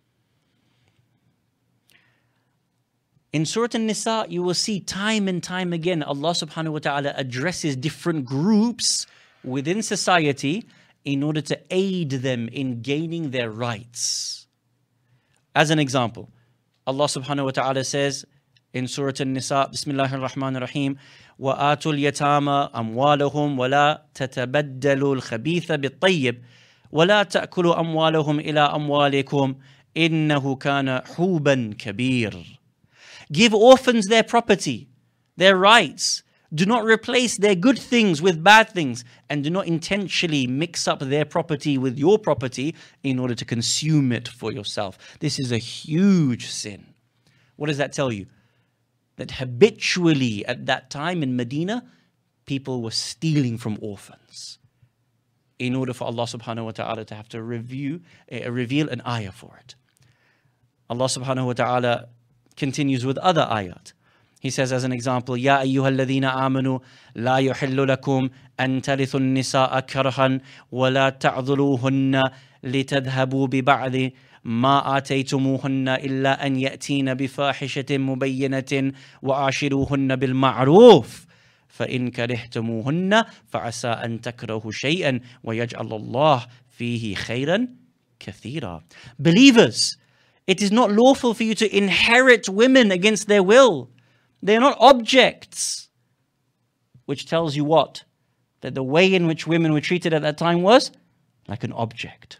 In Surah An-Nisa, you will see time and time again, Allah subhanahu wa ta'ala addresses different groups within society in order to aid them in gaining their rights. As an example, Allah subhanahu wa ta'ala says in Surah An-Nisa, Bismillahir Rahmanir Rahim, وَآتُوا الْيَتَامَى أَمْوَالَهُمْ وَلَا تَتَبَدَّلُوا الْخَبِيثَ بِالطَّيِّبِ وَلَا تَأْكُلُوا أَمْوَالَهُمْ إِلَىٰ أَمْوَالِكُمْ إِنَّهُ كَانَ حُوبًا كَبِيرًا. Give orphans their property, their rights. Do not replace their good things with bad things, and do not intentionally mix up their property with your property in order to consume it for yourself. This is a huge sin. What does that tell you? That habitually at that time in Medina, people were stealing from orphans in order for Allah subhanahu wa ta'ala to have to review, uh, reveal an ayah for it. Allah subhanahu wa ta'ala continues with other ayat. He says as an example, يَا أَيُّهَا الَّذِينَ آمَنُوا لَا يُحِلُّ لَكُمْ أَن تَرِثُوا النِّسَاءَ كَرْهًا وَلَا تَعْضُلُوهُنَّ لِتَذْهَبُوا بِبَعْضِ مَا آتَيْتُمُوهُنَّ إِلَّا أَن يَأْتِينَ بِفَاحِشَةٍ مُبَيِّنَةٍ وَعَاشِرُوهُنَّ بِالْمَعْرُوفِ فَإِن كَرِهْتُمُوهُنَّ فَعَسَىٰ أَن تَكْرَهُوا شَيْئًا وَيَجْعَلَ اللَّهُ فِيهِ خَيْرًا كَثِيرًا. Believers, it is not lawful for you to inherit women against their will. They are not objects. Which tells you what? That the way in which women were treated at that time was like an object.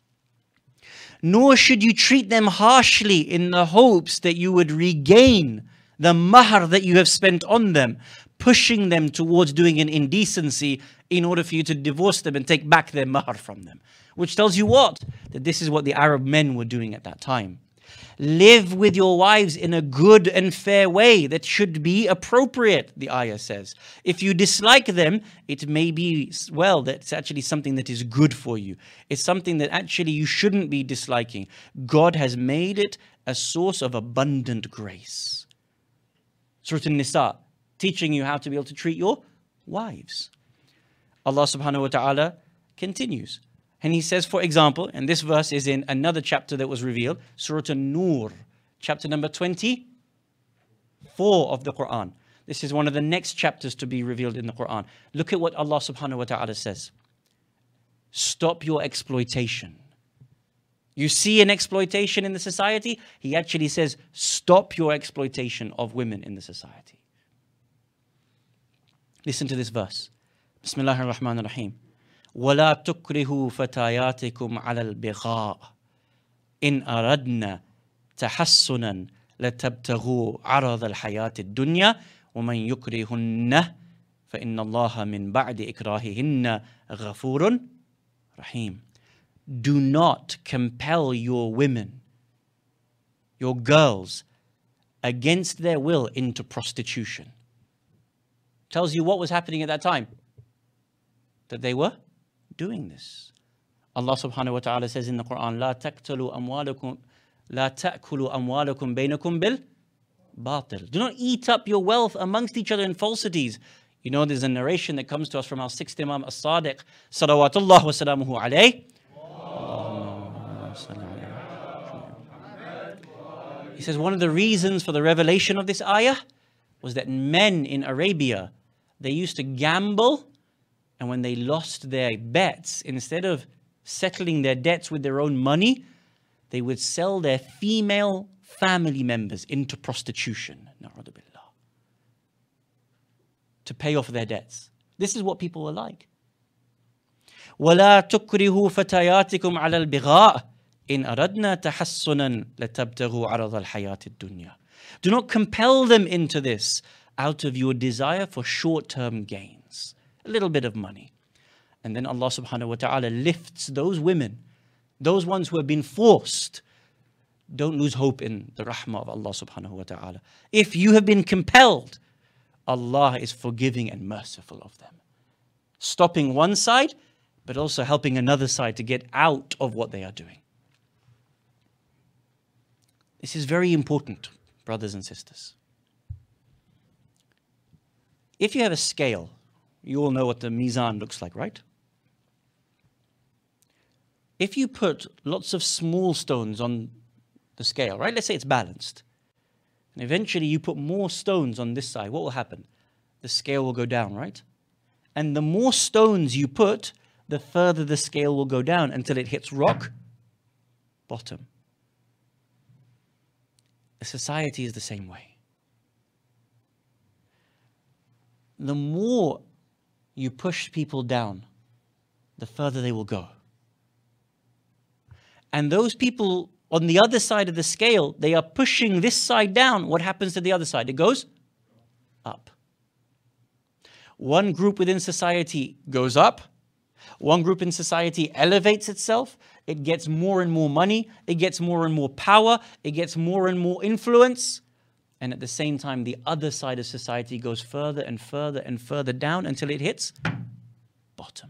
Nor should you treat them harshly in the hopes that you would regain the mahar that you have spent on them, pushing them towards doing an indecency in order for you to divorce them and take back their mahar from them. Which tells you what? That this is what the Arab men were doing at that time. Live with your wives in a good and fair way that should be appropriate, the ayah says. If you dislike them, it may be, well, that's actually something that is good for you. It's something that actually you shouldn't be disliking. God has made it a source of abundant grace. Surah An-Nisa, teaching you how to be able to treat your wives. Allah subhanahu wa ta'ala continues. And he says, for example, and this verse is in another chapter that was revealed, Surah An-Nur, chapter number twenty-four of the Quran. This is one of the next chapters to be revealed in the Quran. Look at what Allah subhanahu wa ta'ala says. Stop your exploitation. You see an exploitation in the society? He actually says, stop your exploitation of women in the society. Listen to this verse. Bismillahir Rahmanir Rahim. وَلَا تُكْرِهُوا فَتَيَاتِكُمْ عَلَى الْبِغَاءِ إِنْ أَرَدْنَا تَحَسُّنًا لَتَبْتَغُوا عَرَضَ الْحَيَاةِ الدُّنْيَا وَمَنْ يُكْرِهُنَّ فَإِنَّ اللَّهَ مِنْ بَعْدِ إِكْرَاهِهِنَّ غَفُورٌ رَحِيمٌ. Do not compel your women, your girls, against their will into prostitution. Tells you what was happening at that time. That they were doing this. Allah subhanahu wa ta'ala says in the Quran, لا تقتلوا أموالكم لا تأكلوا أموالكم بينكم بالباطل. Do not eat up your wealth amongst each other in falsities. You know, there's a narration that comes to us from our sixth Imam As-Sadiq, salawatullah wa salamuhu alayh. He says one of the reasons for the revelation of this ayah was that men in Arabia, they used to gamble. And when they lost their bets, instead of settling their debts with their own money, they would sell their female family members into prostitution. Na'udhu billah. To pay off their debts. This is what people were like. وَلَا تُكْرِهُوا فَتَيَاتِكُمْ عَلَى الْبِغَاءِ إِنْ أَرَدْنَا تَحَسُّنًا لَتَبْتَغُوا عَرَضَ الْحَيَاةِ الدُّنْيَا. Do not compel them into this out of your desire for short-term gains, a little bit of money. And then Allah subhanahu wa ta'ala lifts those women, those ones who have been forced. Don't lose hope in the rahmah of Allah subhanahu wa ta'ala. If you have been compelled, Allah is forgiving and merciful of them. Stopping one side, but also helping another side to get out of what they are doing. This is very important, brothers and sisters. If you have a scale, you all know what the mizan looks like, right? If you put lots of small stones on the scale, right? Let's say it's balanced. And eventually you put more stones on this side, what will happen? The scale will go down, right? And the more stones you put, the further the scale will go down until it hits rock bottom. A society is the same way. The more you push people down, the further they will go. And those people on the other side of the scale, they are pushing this side down. What happens to the other side? It goes up. One group within society goes up. One group in society elevates itself. It gets more and more money. It gets more and more power. It gets more and more influence. And at the same time, the other side of society goes further and further and further down until it hits bottom.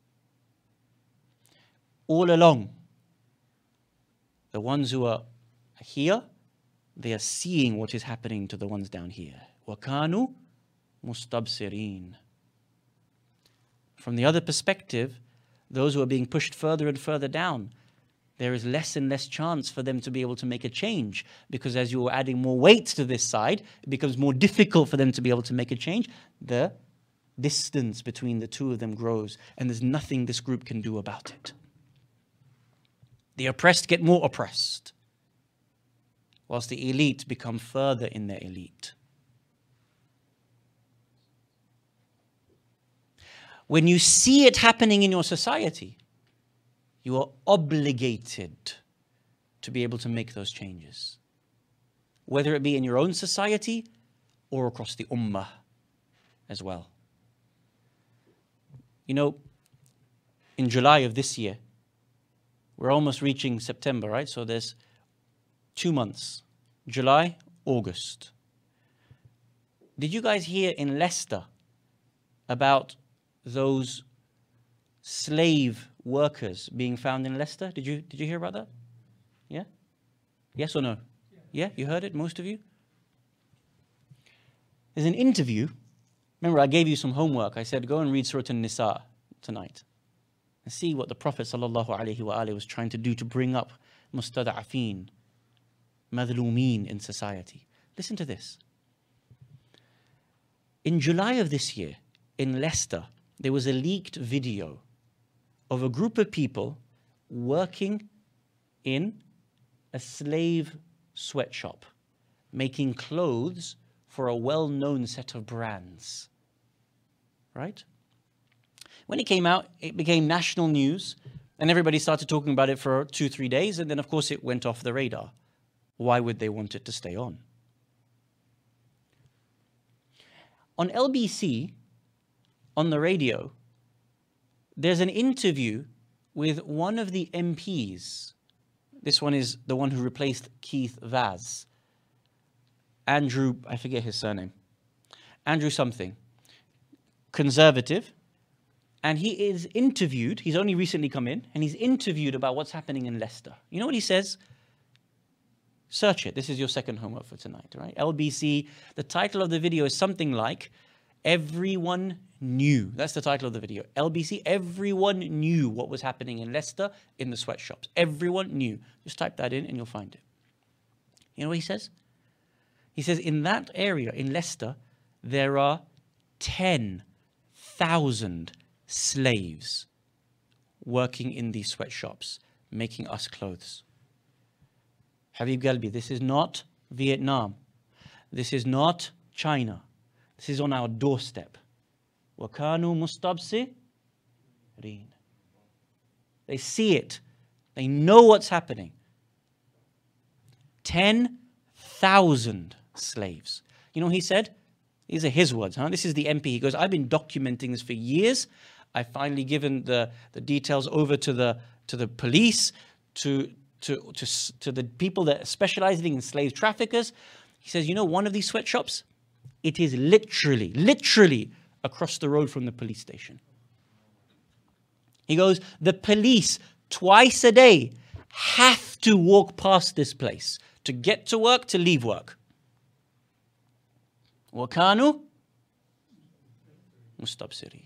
All along, the ones who are here, they are seeing what is happening to the ones down here. وَكَانُوا مُسْتَبْصِرِينَ. From the other perspective, those who are being pushed further and further down, there is less and less chance for them to be able to make a change, because as you are adding more weight to this side, it becomes more difficult for them to be able to make a change. The distance between the two of them grows, and there's nothing this group can do about it. The oppressed get more oppressed, whilst the elite become further in their elite. When you see it happening in your society, you are obligated to be able to make those changes, whether it be in your own society or across the ummah as well. You know, in July of this year, we're almost reaching September, right? So there's two months, July, August. Did you guys hear in Leicester about those slave workers being found in Leicester? Did you did you hear about that? Yeah? Yes or no? Yeah, you heard it, most of you? There's an interview. Remember, I gave you some homework. I said, go and read Surah An-Nisa tonight and see what the Prophet sallallahu alaihi wasallam was trying to do to bring up mustada'afeen, madhlumeen in society. Listen to this. In July of this year, in Leicester, there was a leaked video of a group of people working in a slave sweatshop, making clothes for a well-known set of brands. Right? When it came out, it became national news, and everybody started talking about it for two, three days, and then, of course, it went off the radar. Why would they want it to stay on? On L B C, on the radio, there's an interview with one of the M Ps. This one is the one who replaced Keith Vaz. Andrew, I forget his surname. Andrew something. Conservative. And he is interviewed, he's only recently come in, and he's interviewed about what's happening in Leicester. You know what he says? Search it. This is your second homework for tonight, right? L B C. The title of the video is something like, Everyone Knew. That's the title of the video. L B C, everyone knew what was happening in Leicester in the sweatshops. Everyone knew. Just type that in and you'll find it. You know what he says? He says, in that area, in Leicester, there are ten thousand slaves working in these sweatshops, making us clothes. Habib Galbi, this is not Vietnam. This is not China. This is on our doorstep. وَكَانُوا مُسْتَبْصِرِينَ. They see it. They know what's happening. ten thousand slaves. You know what he said? These are his words, huh? This is the M P. He goes, I've been documenting this for years. I finally given the, the details over to the to the police, to, to, to, to the people that are specializing in slave traffickers. He says, you know, one of these sweatshops, it is literally, literally across the road from the police station. He goes, the police twice a day have to walk past this place to get to work, to leave work. وَكَانُوا مُسْتَبْصِرِينَ.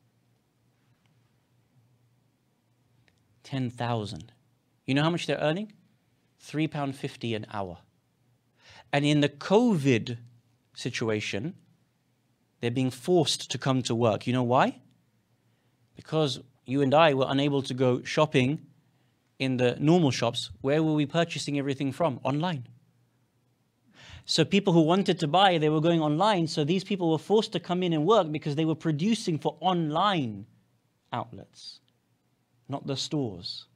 ten thousand. You know how much they're earning? three pounds fifty an hour. And in the COVID situation, they're being forced to come to work. You know why? Because you and I were unable to go shopping in the normal shops. Where were we purchasing everything from? Online. So people who wanted to buy, they were going online. So these people were forced to come in and work because they were producing for online outlets, not the stores.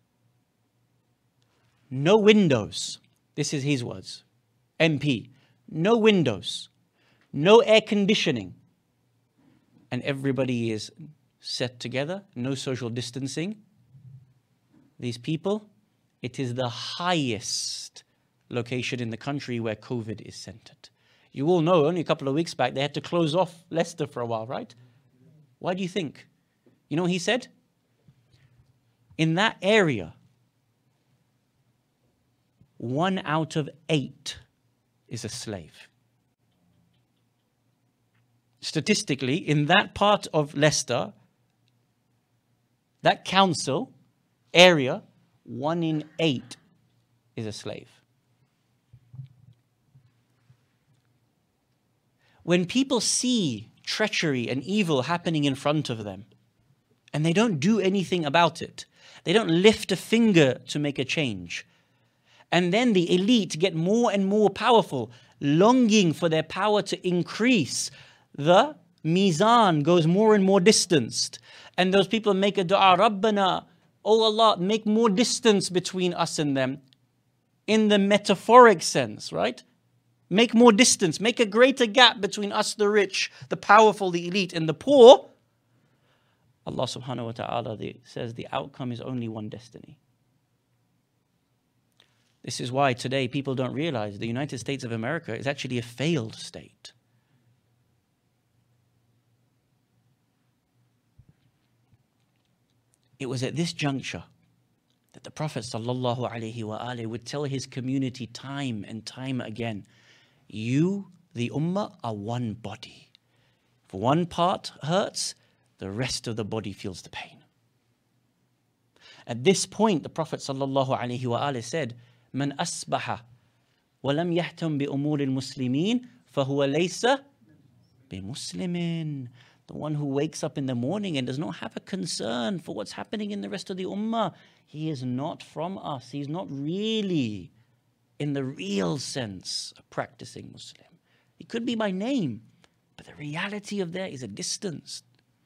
No windows. This is his words. M P. No windows. No air conditioning. And everybody is set together. No social distancing. These people, it is the highest location in the country where COVID is centered. You all know, only a couple of weeks back, they had to close off Leicester for a while, right? Why do you think? You know what he said? In that area, one out of eight is a slave. Statistically, in that part of Leicester, that council area, one in eight is a slave. When people see treachery and evil happening in front of them, and they don't do anything about it, they don't lift a finger to make a change, and then the elite get more and more powerful, longing for their power to increase, the mizan goes more and more distanced, and those people make a dua, Rabbana, oh Allah, make more distance between us and them, in the metaphoric sense, right? Make more distance, make a greater gap between us, the rich, the powerful, the elite, and the poor. Allah subhanahu wa ta'ala says the outcome is only one destiny. This is why today people don't realize the United States of America is actually a failed state. It was at this juncture that the Prophet sallallahu alaihi wasallam would tell his community time and time again, you, the ummah, are one body. If one part hurts, the rest of the body feels the pain. At this point, the Prophet sallallahu alaihi wasallam said, "Man asbaha wa lam yahtam bi umur al-muslimin, fahuwa laysa bi muslimin." The one who wakes up in the morning and does not have a concern for what's happening in the rest of the ummah, he is not from us. He's not really, in the real sense, a practicing Muslim. He could be by name, but the reality of there is a distance.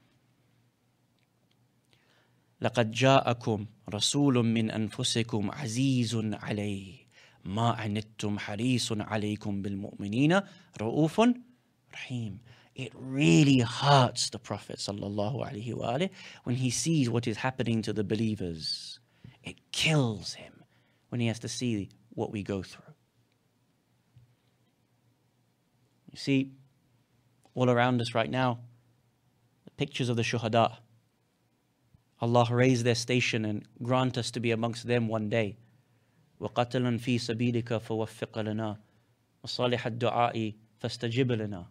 لَقَدْ جَاءَكُمْ رَسُولٌ مِّنْ أَنفُسِكُمْ عَزِيزٌ عَلَيْهِ مَا عَنِتُّمْ حَرِيصٌ عَلَيْكُمْ بِالْمُؤْمِنِينَ رَؤُوفٌ رَحِيمٌ. It really hurts the Prophet sallallahu alaihi wasallam when he sees what is happening to the believers. It kills him when he has to see what we go through. You see, all around us right now, the pictures of the shuhada. Allah raise their station and grant us to be amongst them one day. وَقَتَلًا فِي سَبِيلِكَ فَوَفِّقَ لَنَا وَصَالِحَ الدُّعَاءِ فَاسْتَجِبْ لَنَا.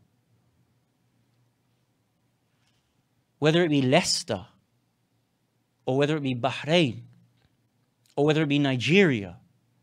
Whether it be Leicester, or whether it be Bahrain, or whether it be Nigeria,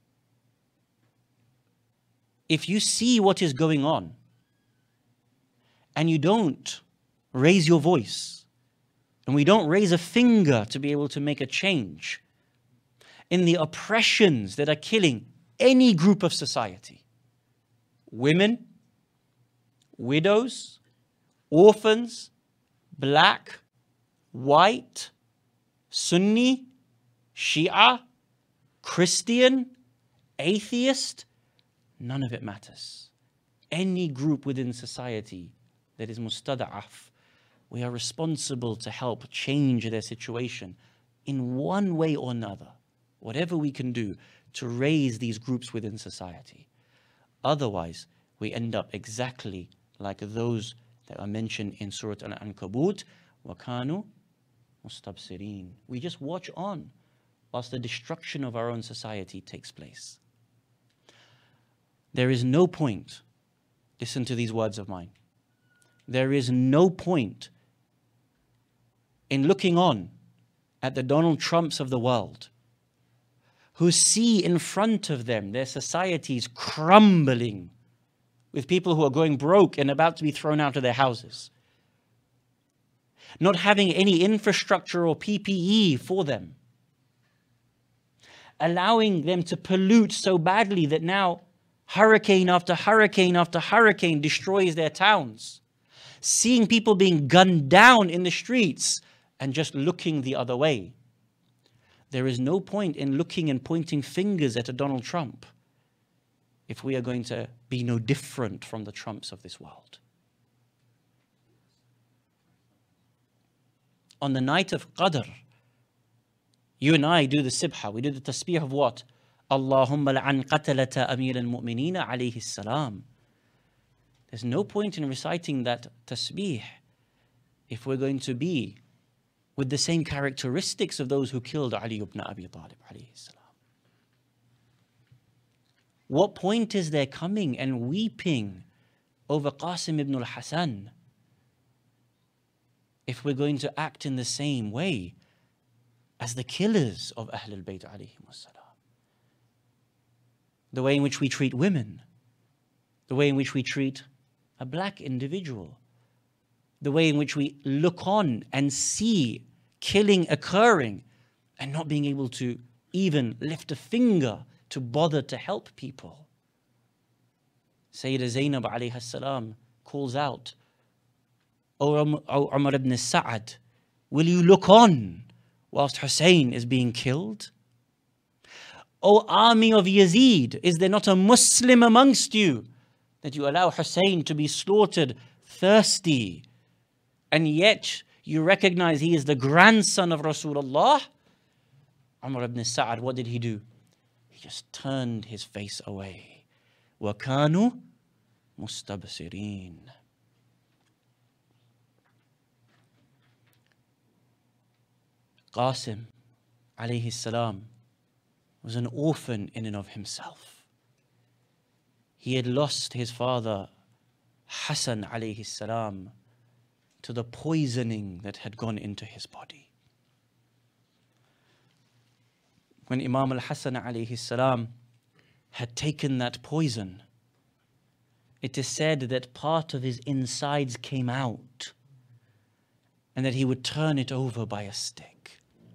if you see what is going on, and you don't raise your voice, and we don't raise a finger to be able to make a change in the oppressions that are killing any group of society, women, widows, orphans, black, white, Sunni, Shia, Christian, atheist, none of it matters. Any group within society that is mustada'af, we are responsible to help change their situation in one way or another, whatever we can do to raise these groups within society. Otherwise, we end up exactly like those that are mentioned in Surah Al-Ankabut, وَكَانُوا مُسْتَبْصِرِينَ. We just watch on whilst the destruction of our own society takes place. There is no point, listen to these words of mine, there is no point in looking on at the Donald Trumps of the world who see in front of them their societies crumbling with people who are going broke and about to be thrown out of their houses, not having any infrastructure or P P E for them, allowing them to pollute so badly that now hurricane after hurricane after hurricane destroys their towns, seeing people being gunned down in the streets and just looking the other way. There is no point in looking and pointing fingers at a Donald Trump if we are going to be no different from the Trumps of this world. On the night of Qadr, you and I do the Sibha, we do the tasbih of what? Allahumma la'an qatalata amir al-mu'mineen alayhi salam. There's no point in reciting that tasbih if we're going to be with the same characteristics of those who killed Ali ibn Abi Talib alayhi salam. What point is there coming and weeping over Qasim ibn al-Hasan if we're going to act in the same way as the killers of Ahl al-Bayt alayhim as-salam? The way in which we treat women, the way in which we treat a black individual, the way in which we look on and see killing occurring and not being able to even lift a finger to bother to help people. Sayyidah Zainab alayhi salam calls out, O Umar ibn Sa'ad, will you look on whilst Hussein is being killed? O army of Yazid, is there not a Muslim amongst you that you allow Hussein to be slaughtered thirsty, and yet you recognize he is the grandson of Rasulullah? Umar ibn Sa'ad, what did he do? He just turned his face away. وَكَانُوا مُسْتَبْصِرِينَ. Qasim alayhi salam was an orphan in and of himself. He had lost his father Hassan alayhi salam to the poisoning that had gone into his body. When Imam al-Hassan alayhi salam had taken that poison, it is said that part of his insides came out and that he would turn it over by a stick.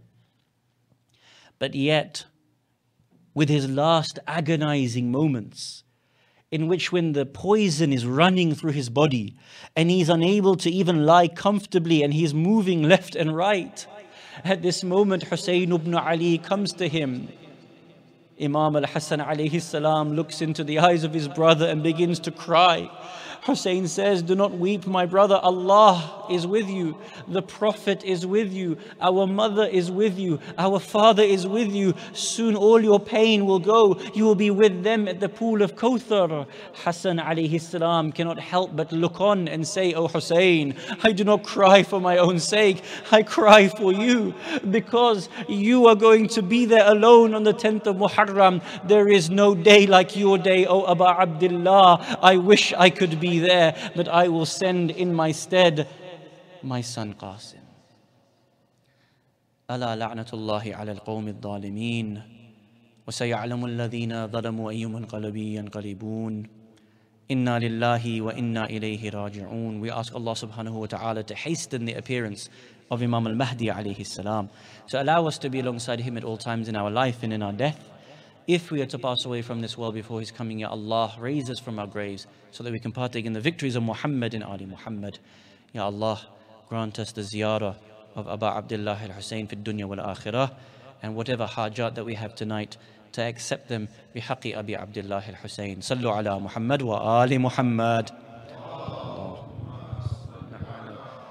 But yet, with his last agonizing moments, in which when the poison is running through his body and he's unable to even lie comfortably and he's moving left and right, at this moment Hussein ibn Ali comes to him. Imam al-Hassan alayhi salam looks into the eyes of his brother and begins to cry. Hussein says, do not weep, my brother. Allah is with you. The Prophet is with you. Our mother is with you. Our father is with you. Soon all your pain will go. You will be with them at the pool of Kawthar. Hassan alayhi salam cannot help but look on and say, oh Hussein, I do not cry for my own sake. I cry for you because you are going to be there alone on the tenth of Muharram. There is no day like your day, O Aba Abdullah. I wish I could be there, but I will send in my stead my son Qasim. ألا لعنة الله على القوم الظالمين وسيعلم الذين ظلموا أي منقلب ينقلبون إنا لله وإنا إليه راجعون. We ask Allah subhanahu wa ta'ala to hasten the appearance of Imam al-Mahdi alayhi salam, to allow us to be alongside him at all times in our life and in our death. If we are to pass away from this world before his coming, Ya Allah, raise us from our graves so that we can partake in the victories of Muhammad and Ali Muhammad. Ya Allah, grant us the ziyarah of Aba Abdullah al-Hussein fi dunya wal akhirah. and whatever hajat that we have tonight, to accept them بحق أبي عبد الله الحسين. صلوا على محمد وآل محمد.